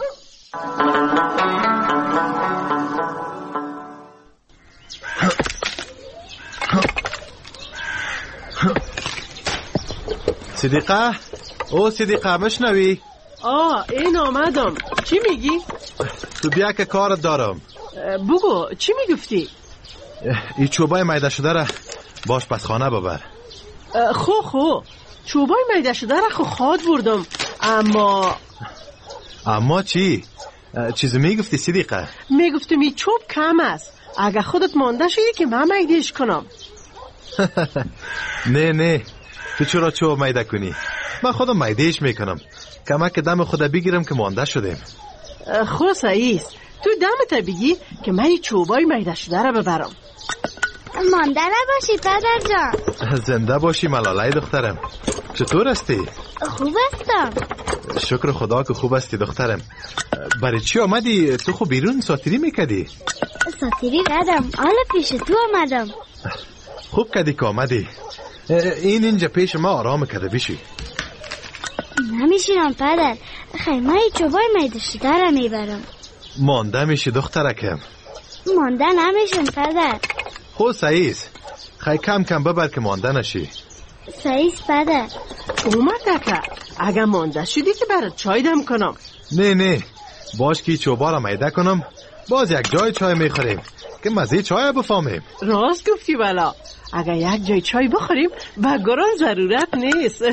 صدیقه او صدیقه مشنوی؟ آه این آمدم. چی میگی؟ تو بیا که کارت دارم. بگو چی میگفتی؟ این چوبای میده شده را باش پس خانه ببر. خو خو چوبای میده شده را خو خواد بردم. اما اما چی؟ چیزی میگفتی صدیقه؟ میگفتم این چوب کم است. اگه خودت مانده شدی که من میدهش کنم. نه نه تو چرا چوب میده کنی؟ من خودم میدهش میکنم. کمک دم خود بگیرم که مانده شدیم. خو سعیس تو دمت بگی که من این چوبای میده شده را ببرم. مانده نباشی پدر جان. زنده باشی ملالای دخترم. چطور هستی؟ خوب هستم. شکر خدا که خوب هستی دخترم. برای چی آمدی؟ تو خب بیرون ساتیری میکدی؟ ساتیری ندم، حالا پیش تو آمدم. خوب کدی که آمدی. این اینجا پیش ما آرام کده بشی. نمیشینم پدر. خیمه چوبای میده شده را میبرم. مانده میشی دخترکم. مانده نمیشم پدر. خود سعیس خیلی کم کم ببر که مانده نشی. سعیس پدر اومد که اگه مانده شدی که برات چای دم کنم. نه نه باش که چوبا را میده کنم باز یک جای چای میخوریم که مزه چای بفهمیم. راست گفتی والا. اگه یک جای چای بخوریم با گران ضرورت نیست.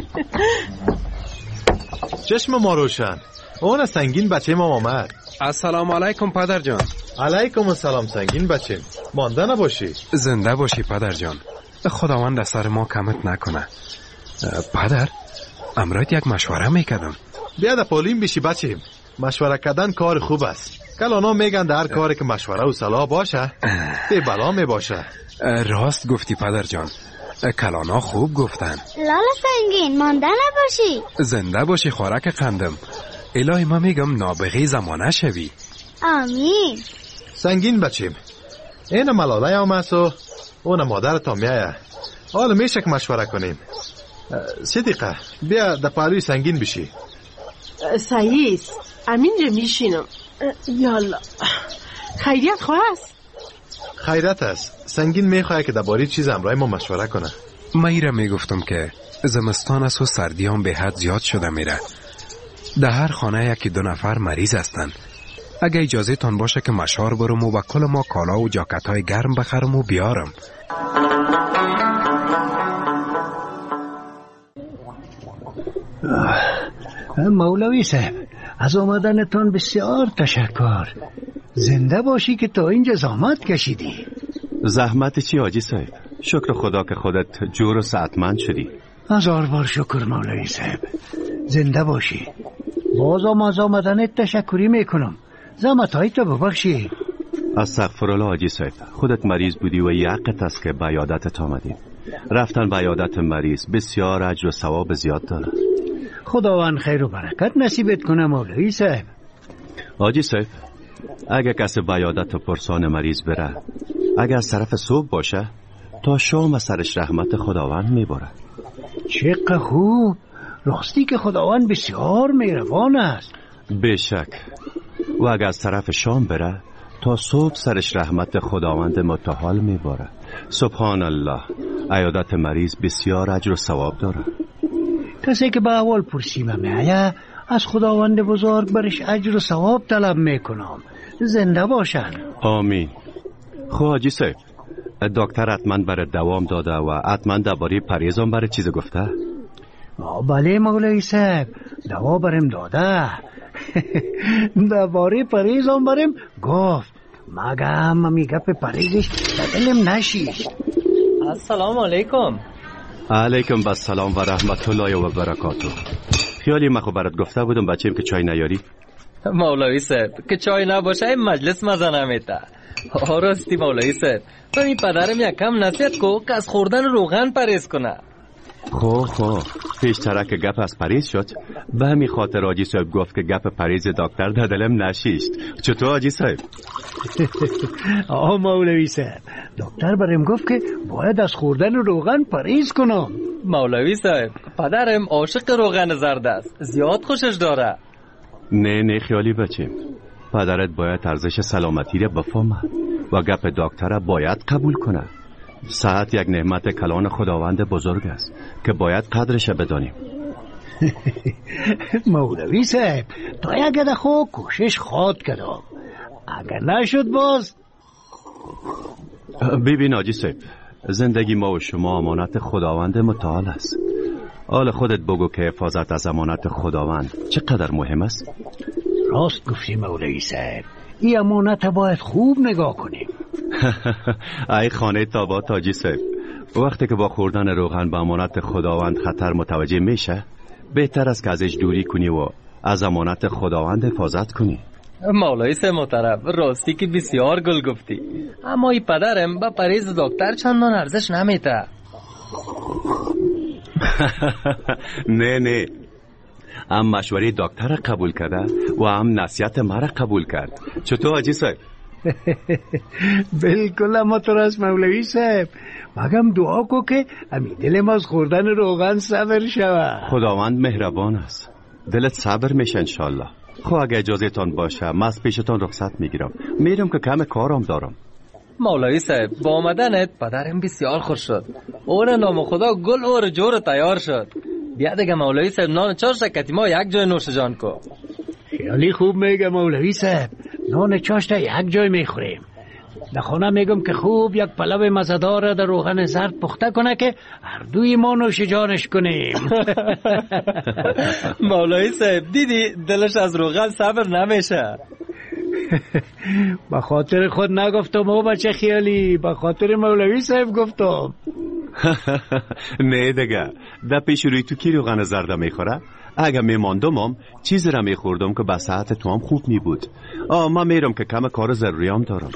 چشم ما روشن. اون سنگین بچه ما آمد. السلام علیکم پدر جان. علیکم السلام سنگین بچه. مانده نباشی. زنده باشی پدر جان. خداوند سر ما کمت نکنه. پدر امروز یک مشوره میکردم. بیا در پولیم بشی بچه. مشوره کردن کار خوب است. کلانا میگن در کاری که مشوره و صلاح باشه به بلا می باشه. راست گفتی پدر جان. کلانا خوب گفتن. لالا سنگین مانده نباشی. زنده باشی خوراک قندم. الهی ما میگم نابغه زمانه شوی. آمین. سنگین بچیم این ملاله هم است و اون مادر تا میایه. حالا میشه که مشوره کنیم. صدیقه بیا در پالوی سنگین بشی. سعیس امینجا میشینم. یالا خیریت خواست. خیرت است. سنگین میخواه که درباره چیز امرای ما مشوره کنه. من ایره میگفتم که زمستان است و سردی هم به حد زیاد شده میره. در هر خانه یکی دو نفر مریض هستن. اگه اجازه تان باشه که مشوار برم و با کل ما کالا و جاکت های گرم بخرم و بیارم. مولوی صاحب از آمدنتان بسیار تشکر. زنده باشی که تا اینجا زحمت کشیدی. زحمت چی حاجی صاحب؟ شکر خدا که خودت جور و سعتمند شدی. هزار بار شکر مولوی صاحب. زنده باشی. بازم از آمدنت تشکری میکنم. زحمت های تو ببخشی. استغفرالله حاجی صاحب. خودت مریض بودی و یقت است که به عیادتت آمدیم. رفتن به عیادت مریض بسیار اجر و ثواب زیاد داره. خداوند خیر و برکت نصیبت کنه مولوی صاحب. حاجی صاحب اگه کسی به عیادت پرسان مریض بره، اگه از طرف صبح باشه تا شام سرش رحمت خداوند میبره. چقدر خوب. راستی که خداوند بسیار مهربان است. بشک. و اگه از طرف شام بره تا صبح سرش رحمت خداوند متعال میبره. سبحان الله. عیادت مریض بسیار اجر و ثواب داره. کسی که به اول پرسیمه میایه از خداوند بزرگ برش اجر و ثواب طلب میکنم. زنده باشن. آمین. خب حاجی صاحب دکتر حتما برای دوام داده و حتما درباره پرهیزم برای چیز گفته؟ بله مولوی صاحب دوا برم داده. درباره پرهیزم برم گفت. مگم میگه به پرهیزش دلم نشیش. السلام علیکم. علیکم السلام و رحمت الله و برکاته. خیالی من خب برات گفته بودم بچه‌ام که چای نیاری. مولوی صاحب که چای نباشه این مجلس مزه نمیده. راستی مولوی صاحب تو این پدرم یکم نصیحت کو که از خوردن روغن پرهیز کنه. خب خب پیشتره که گپ از پرهیز شد به همین خاطر حاجی صاحب گفت که گپ پرهیز دکتر در دلم نشیشت. چطور حاجی صاحب؟ آه مولوی صاحب دکتر برام گفت که باید از خوردن روغن پرهیز کنم. مولوی صاحب پدرم عاشق روغن زرد است. زیاد خوشش داره. نه نه خیالی بچیم. پدرت باید ارزش سلامتی را بفهمه و گپ دکتر باید قبول کنه. صحت یک نعمت کلان خداوند بزرگ است که باید قدرش بدانیم. مولوی صاحب تا یک دخو کوشش خواد کردم، اگر نشد باز. ببین حاجی صاحب، زندگی ما و شما امانت خداوند متعال است. حال خودت بگو که حفاظت از امانت خداوند چقدر مهم است. راست گفتی مولوی صاحب، این امانت باید خوب نگاه کنیم. ای خانه تابات حاجی صاحب، وقتی که با خوردن روغن به امانت خداوند خطر متوجه میشه، بهتر است که ازش دوری کنی و از امانت خداوند حفاظت کنی. مولای صاحب محترم، راستی که بسیار گل گفتی، اما این پدرم با پریز دکتر چندان ارزش نمیده. نه نه، هم مشوره دکتر قبول کرده و هم نصیحت مرا قبول کرد. چطور حاجی صاحب؟ بالکل اما تو راست مولوی صاحب، مگم دعا کو که امی دلم از خوردن روغن صبر شود. خداوند مهربان است، دلت صبر میشه انشالله. خب اگه اجازه تان باشه من از پیشتان رخصت میگیرم، میرم که کم کارم دارم. مولوی صاحب با آمدنت پدرم بسیار خوش شد، اون نام خدا گل اور جور تیار شد. بیا دیگه مولوی صاحب نان چهار شکتی ما یک جای نوش جان کو. خیلی خوب میگه مولوی صاحب، نان چاشت یک جای میخوریم. در خانه میگم که خوب یک پلو مزه‌دار در روغن زرد پخته کنه که هر دوی ما نوش جانش کنیم. مولوی صاحب دیدی دلش از روغن صبر نمیشه. به خاطر خود نگفتم او بچه خیالی، به خاطر مولوی صاحب گفتم. نه دیگه، در پیش روی تو کی روغن زرد میخوره؟ اگه میماندم هم چیزی را میخوردم که به صحت تو هم خوب میبود. آه من میرم که کم کار ضروری هم دارم.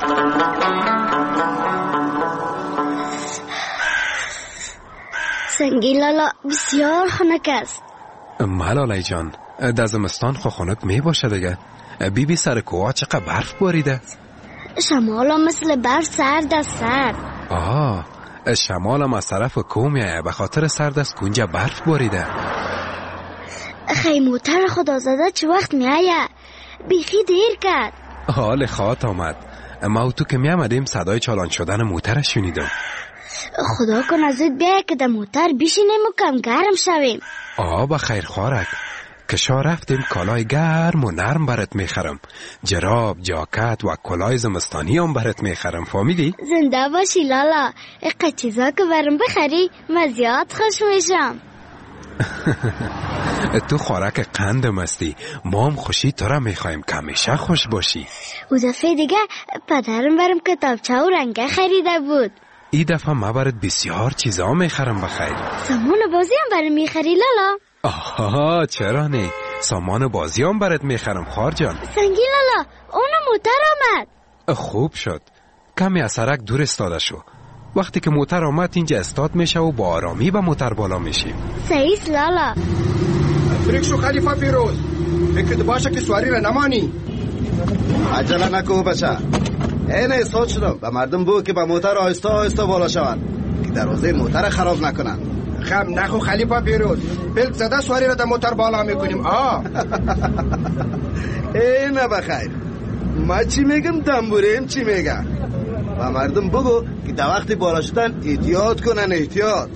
سنگی لالا بسیار خنک است. ملالای جان، در زمستان خو خنک می باشه دیگه. بی بی سر کوها چقدر برف باریده. شمال هم مثل برف سرد است سرد. آه شمال هم از طرف کوه میایه، به خاطر سرد است کنجا برف باریده. خیموتر خدازاده چه وقت میایه؟ بیخی دیر کرد. حال خواهد آمد. ما و تو که میامدیم صدای چالان شدن موتر شنیدم. خدا کن زود بیایه که در موتر بشینیم و کم گرم شویم. آه با خیر خوارک، که شا رفتیم کالای گرم و نرم برات میخرم، جراب، جاکت و کلای زمستانی هم برات میخرم. فهمیدی؟ زنده باشی لالا، اقا چیزا که برام بخری من زیاد خوش میشم. تو خوراک قندم هستی، ما هم خوشی تو را میخوایم که همیشه خوش باشی. او دفعه دیگه پدرم برام کتابچه و رنگه خریده بود. ای دفعه ما برات بسیار چیزا میخرم بخیر. سامان بازی هم برام میخری لالا؟ آها چرا نه، سامان بازی هم برات میخرم خار جان. سنگی لالا اونو موتر آمد. خوب شد، کمی از سرک دور استاده شو. وقتی که موتر آمد اینجا استاد میشه و با آرامی به موتر بالا میشیم. سعیس لالا. بریک شو خلیفه پیروز، فکر باشه که سواری را نمانی. عجله نکو بچه، این احساس شدم به مردم بگو که با موتر آهسته آهسته بالا شوند که دروازه موتر خراب نکنن. خب نخو خلیفه پیروز، پلک زده سواری را در موتر بالا میکنیم. آه اینه بخیر، ما چی میگم دنبوریم چی میگم. و مردم بگو که در وقت بالا شدن احتیاط کنن احتیاط.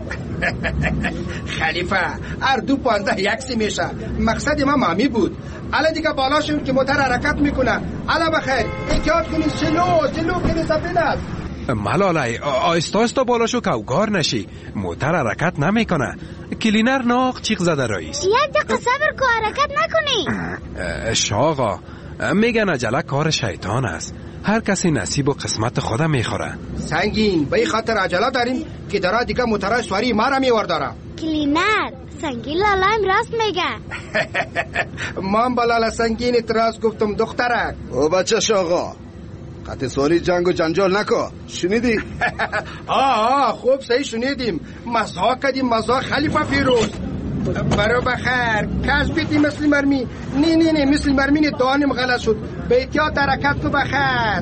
خلیفه هر دو پانزده یکسی میشه، مقصد ما مامی بود. الان دیگه بالا شد که موتر حرکت میکنه. الان بخیر احتیاط کنید، جلو جلو کنید سفید است. ملالای آیستا آیستا بالا شو که اوگار نشی، موتر حرکت نمیکنه. کلینر ناق چیق زده رئیس. یک دقیقه صبر کو، حرکت نکنی. شاقا میگن عجله کار شیطان است، هر کسی نصیب و قسمت خودم میخوره. سنگین به این خاطر عجله داریم که درا دیگه موترای سواری ما را میورداره. کلینر سنگین لالایم راست میگه. من با لالا سنگین اعتراض گفتم دخترک. او بچه شاقا قطع سواری جنگ و جنجال نکو، شنیدی؟ آه آه خوب صحیح شنیدیم، مزاق کدیم مزاق خلیفه پیروز. برو بخیر کس بیتی مثل مرمی. نی نی نی مثل مرمین دانم غلط شد، به احتیاط حرکت تو بخیر.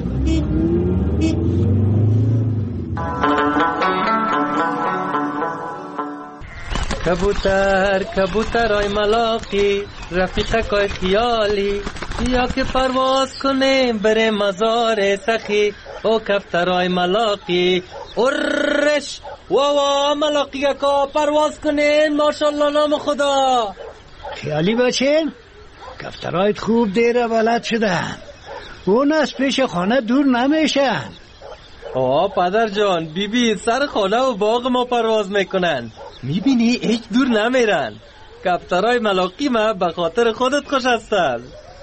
کبوتر کبوتر آی ملاقی، رفیقک آی خیالی، یا که پرواز کنه بره مزار سخی. او کفتر آی ملاقی، ارش وا وا ملاقی کا پرواز کنین ماشاءالله نام خدا. خیالی باشین کفترایت خوب دیره بلد شدن. اون از پیش خانه دور نمیشن. آه پدر جان بی بی سر خانه و باغ ما پرواز میکنن. میبینی هیچ دور نمیرن. کفترای ملاقی ما به خاطر خودت خوش هستن.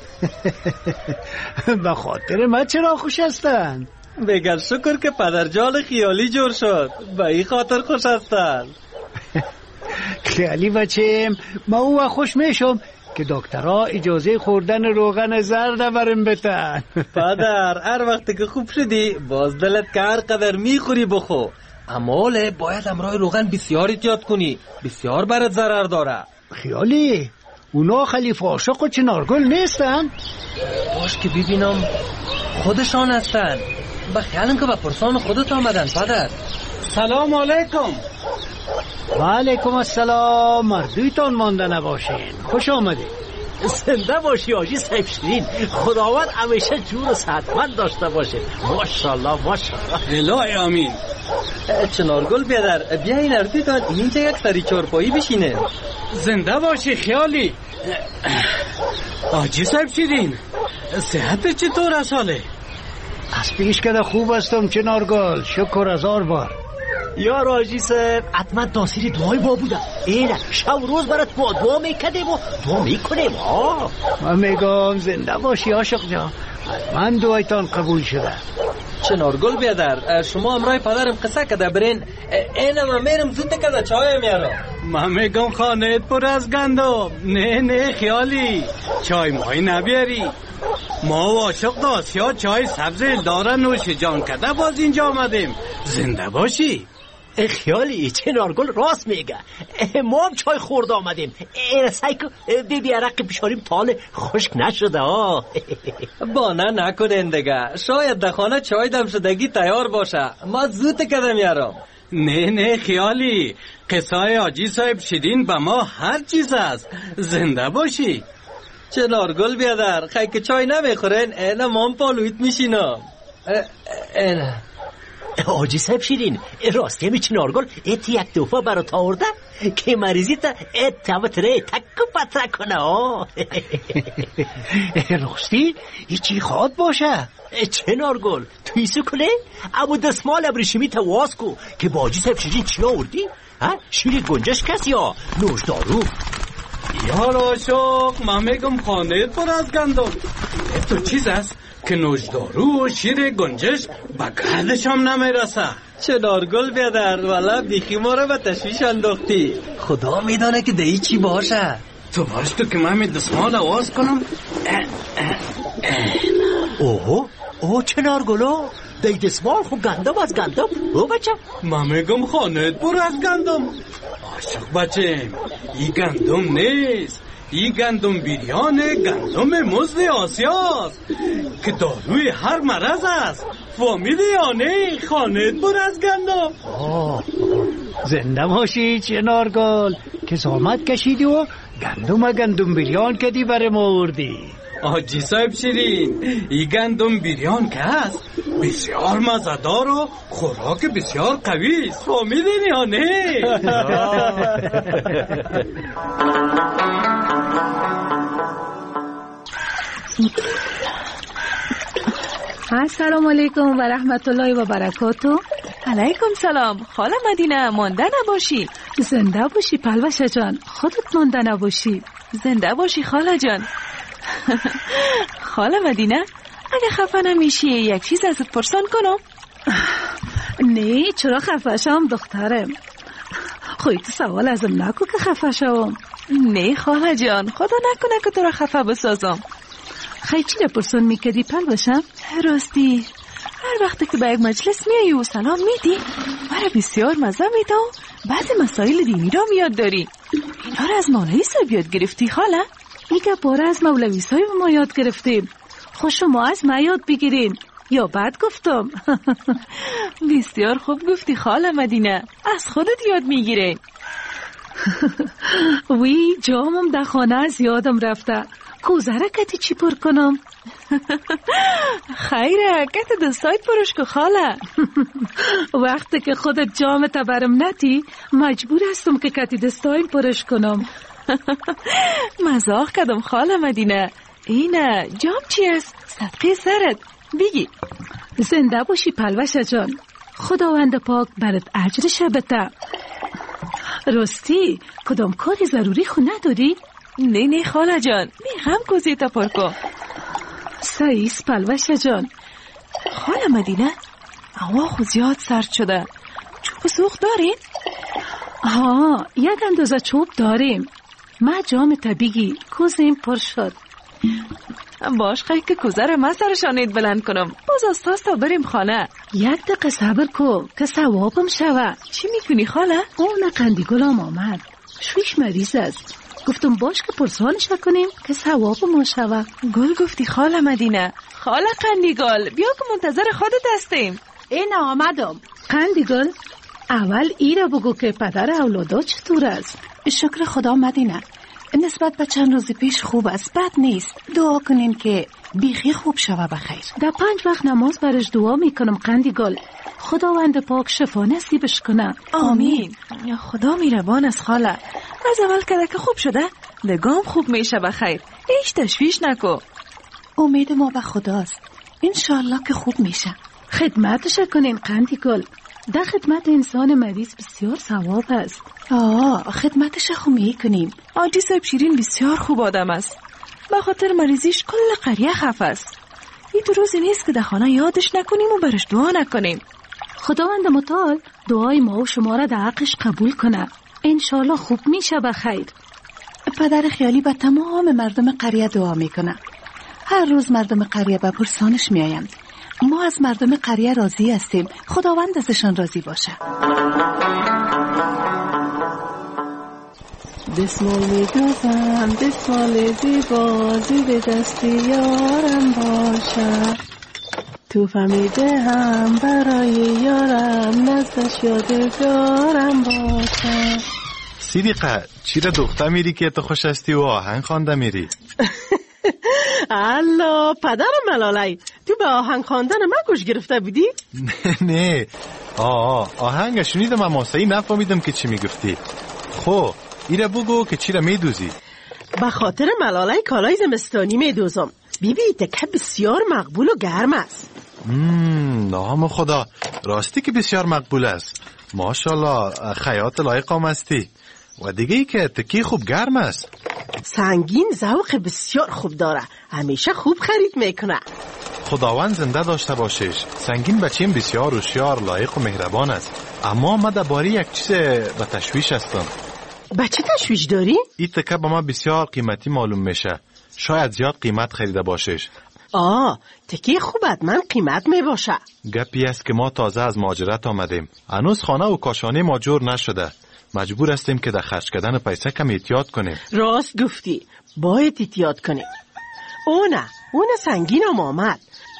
به خاطر ما چرا خوش هستن؟ بگر شکر که پدر جان خیالی جور شد به این خاطر خوش هستن. خیالی بچیم ما او خوش میشم که دکترها اجازه خوردن روغن زرد برم بتن. پدر هر وقت که خوب شدی باز دلت که هر قدر میخوری بخو، اما باید امرای روغن بسیار احتیاط کنی، بسیار برات ضرر داره. خیالی اونا خلیفه عاشق و چنارگل نیستن؟ باش که ببینم خودشان هستن. به خیالم که به پرسان خودت آمدن. پدر سلام علیکم. و علیکم السلام. مردویتان مانده نباشین. خوش آمدید. زنده باشی آجی صاحب شیرین. خداوند همیشه جور و صحتمند داشته باشه. ماشاءالله ماشاءالله. الهی آمین. چنارگل بیادر بیا این اردویتان اینجا یک سری چارپایی بشینه. زنده باشی خیالی. آجی صاحب شیرین صحت چطور است حاله؟ از پیش کده خوب هستم چنارگل، شکر هزار بار. یا راجی صاحب حتما تاثیر دعای با بوده. اینه شب روز برات با دعا میکدیم و دعا میکنیم. من میگم زنده باشی عاشق جان، من دعایتان قبول شده. چنارگل بیادر شما امرای پدرم قصه کده برین. اینه من میرم زود کده چای میارم. من میگم خانه پر از گندم. نه نه خیالی چای مای نبیاری. ما و عاشق داسیا چای سبز داره نوش جان کده باز اینجا آمدیم. زنده باشی. خیالی چنارگل راست میگه. ما هم چای خورد آمدیم. این سعی کن ببی عرق پیشاریم تاله خشک نشده ها. بانه نکنین دیگه، شاید در خانه چای دم شدگی تیار باشه. ما زود کده میارم. نه نه خیالی قصای آجی صاحب شیرین به ما هر چیز است. زنده باشی. چنارگل بیادر خیلی که چای نمیخورین اینه مام پالویت میشینم. اینه آجی صاحب شیرین راستی همی چنارگل ایت یک دوفا برات آورده که مریضی تا ایت تاوتره تکو پتره کنه. راستی ایچی خواد باشه چنارگل تویسو کنه اما دستمال ابریشمی تا واز کو که با آجی صاحب شیرین چی آوردی؟ شیر گنجش کسی یا نوشدارو؟ یار عاشق من میگم خانه پر از گندم. تو چیز است که نوشدارو و شیر گنجش با گردش هم نمیرسه. چنارگل بیادر والا بیخی ما رو به تشویش انداختی. خدا میدانه که دهی چی باشه. تو باش تو که من می دستمال آواز کنم. اوه اوه چنارگلو دی دستمال خب گندم از گندم. او بچه من میگم خانه پر از گندم. عاشق بچه ای گندم نیست، ای گندم بیریانه، گندم مزد آسیاست که داروی هر مرض است. فهمیدی یا نه؟ خانه پر از گندم. زنده باشی چنارگل که زحمت کشیدی و گندم گندم بیریان کدی برم آوردی. آجی صاحب شیرین ای گندم بیریان که هست بسیار مزدار و خوراک بسیار قوی است. فهمیدین یا نه؟ السلام علیکم و رحمت الله و برکاته. علیکم سلام. خاله مدینه مانده نباشی. زنده باشی پلوشه جان، خودت مانده نباشی. زنده باشی خاله جان. خاله مدینه اگه خفه نمیشی یک چیز ازت پرسان کنم؟ نه چرا خفه شم دخترم؟ خودت سوال ازم نکو که خفه شم. نه خاله جان خدا نکنه که تو را خفه بسازم. خیلی چی پرسان میکردی پل باشم؟ راستی هر وقت که به یک مجلس میایی و سلام میدی مرا بسیار مزه میده و بعضی مسائل دینی را میاد داری. اینا را از مولوی صاحب یاد گرفتی خاله؟ این گپاره از مولوی صاحب ما یاد گرفتیم. خوش شما از ما یاد بگیرین یا بعد گفتم؟ بسیار خوب گفتی خاله مدینه، از خودت یاد میگیره. وی جامم در خانه از یادم رفته. کوزره کتی چی پر کنم؟ خیره کت دستایت پرش که خاله. وقتی که خودت جامت برم نتی مجبور هستم که کتی دستایم پرش کنم. مزاق کدم خاله مدینه. اینه جام چی است؟ صدقه سرت بگی. زنده باشی پلوشه جان، خداوند پاک برات اجرش بده. راستی کدام کاری ضروری خو نداری؟ نه نه خاله جان، میخوام کوزی تا پر کن. سایس پلوشه جان. خاله مدینه هوا خو زیاد سرد شده، چوب سوخت دارین؟ ها یک اندازه چوب داریم. ما جام طبیعی کوزیم پر شد. باش خیلی که کوزه رو من سرشانید بلند کنم، باز از تاست تا بریم خانه. یک دقیقه صبر کن که ثوابم شوه. چی میکنی خاله؟ اون قندیگلم آمد، شویش مریض است، گفتم باش که پرسانش کنیم که ثواب ما شوه. گل گفتی خاله مدینه. خاله قندیگل بیا که منتظر خودت هستیم. این آمدم. قندیگل اول ایره بگو که پدر اولادا چطور است؟ شکر خدا مدینه، نسبت به چند روز پیش خوب است، بد نیست. دعا کنین که بیخی خوب شوه بخیر. در پنج وقت نماز برش دعا میکنم قندیگل، خداوند پاک شفا نصیبش کنه. آمین. یا خدا میربان است خاله، از اول کده که خوب شده دگام خوب میشه بخیر، هیچ تشویش نکو. امید ما به خداست، انشالله که خوب میشه. خدمتش کنین قندیگل، در خدمت انسان مریض بسیار ثواب است. آه خدمتش خو میکنیم. آجی صاحب شیرین بسیار خوب آدم است، به خاطر مریضیش کل قریه خف است. این دو روزی نیست که در خانه یادش نکنیم و برش دعا نکنیم. خداوند متعال دعای ما و شما را در حقش قبول کنه، انشالله خوب میشه بخیر. پدر خیالی به تمام مردم قریه دعا میکنه، هر روز مردم قریه به پرسانش میایند. ما از مردم قریه راضی هستیم، خداوند ازشان راضی باشه. دسمال میدوزم دسمال زیبا، زیر دستی یارم باشه، تو فهمیده هم برای یارم، نزدش یادگارم باشه. صدیقه چیره دختر میری که تو خوش هستی و آهنگ خوانده میری؟ الله پدر ملالی، تو به آهنگ خواندن من گوش گرفته بودی؟ نه نه آه آهنگ شنیدم اما صحیح نفهمیدم که چی میگفتی. خو ایره بگو که چی را میدوزی؟ به خاطر ملالی کالای زمستانی میدوزم. بی بی تکه بسیار مقبول و گرم است. مم نام خدا، راستی که بسیار مقبول است. ماشاءالله خیاط لایق آمستی. و دیگه ای که تکی خوب گرم است. سنگین ذوق بسیار خوب داره، همیشه خوب خرید میکنه. خداوند زنده داشته باشش. سنگین بچیم بسیار هوشیار، لایق و مهربان است، اما ما درباره یک چیز به تشویش هستم. به چه تشویش داری؟ این تکه به ما بسیار قیمتی معلوم میشه، شاید زیاد قیمت خریده باشش. آه تکی خوب حتما قیمت میباشه. گپی است که ما تازه از مهاجرت آمدیم، هنوز خانه و کاشانه ما جور نشده، مجبور هستیم که در خرج کردن پیسه کم احتیاط کنیم. راست گفتی، باید احتیاط کنیم. اونه اونه سنگین هم آمد.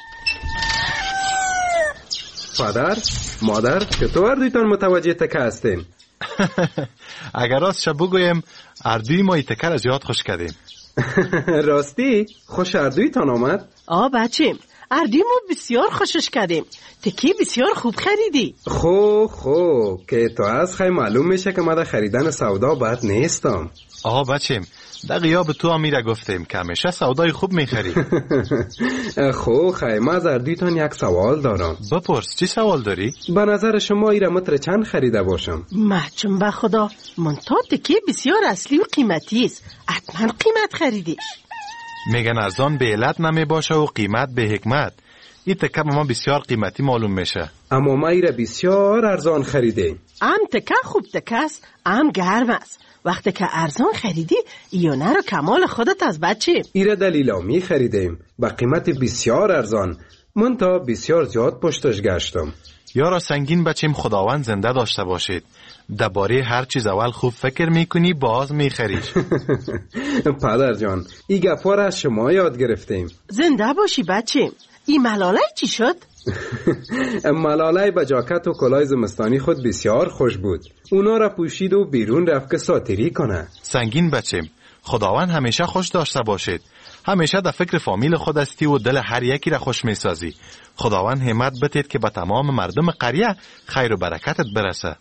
پدر مادر چطور اردویتان متوجه تکه هستین؟ اگر راست شب بگویم اردوی ما تکه را زیاد خوش کردیم. راستی خوش اردویتان آمد؟ آه بچیم، اردوی ما بسیار خوشش کردیم، تکی بسیار خوب خریدی. خو خو که تو از خیلی معلوم میشه که ما در خریدن سودا بد نیستم. آها بچیم، در غیاب تو امیره گفتیم که همیشه سودای خوب میخری. خو خیلی ما از اردویتان یک سوال دارم. بپرس چی سوال داری؟ به نظر شما ایره متر چند خریده باشم؟ محچم به خدا، من تا تکی بسیار اصلی و قیمتی است، حتما قیمت خریدیش. میگن ارزان به علت نمی باشه و قیمت به حکمت. این تکه ما بسیار قیمتی معلوم میشه، اما ما ایره بسیار ارزان خریدیم. ام تکه خوب تکه است، ام گرم است. وقتی که ارزان خریدی ایونه رو کمال خودت از بچه. ایره دلیلامی خریدیم با قیمت بسیار ارزان، من تا بسیار زیاد پشتش گشتم. یارا سنگین بچیم، خداوند زنده داشته باشید. درباره هر چیز اول خوب فکر میکنی باز میخریش. پدر جان این گپا را از شما یاد گرفتیم. زنده باشی بچیم. این ملالای چی شد؟ ملالای با جاکت و کلاه زمستانی خود بسیار خوش بود، اونا را پوشید و بیرون رفت که ساتری کنه. سنگین بچیم، خداوند همیشه خوش داشته باشید. همیشه در فکر فامیل خود هستی و دل هر یکی را خوش میسازی. خداوند همت بتید که به تمام مردم قریه خیر و برکتت برسه.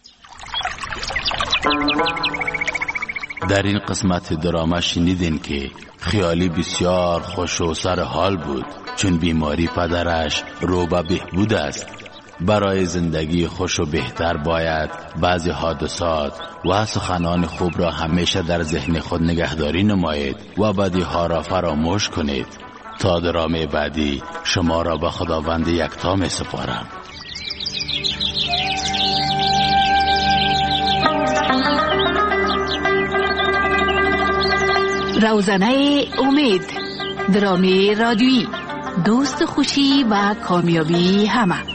در این قسمت دراما شنیدین که خیالی بسیار خوش و سر حال بود چون بیماری پدرش رو به بهبود است. برای زندگی خوش و بهتر باید بعضی حادثات و سخنان خوب را همیشه در ذهن خود نگهداری نمایید و بدی ها را فراموش کنید. تا درام بعدی شما را به خداوند یکتا می سپارم. روزنه امید، درامی رادیویی، دوست خوشی و کامیابی همه.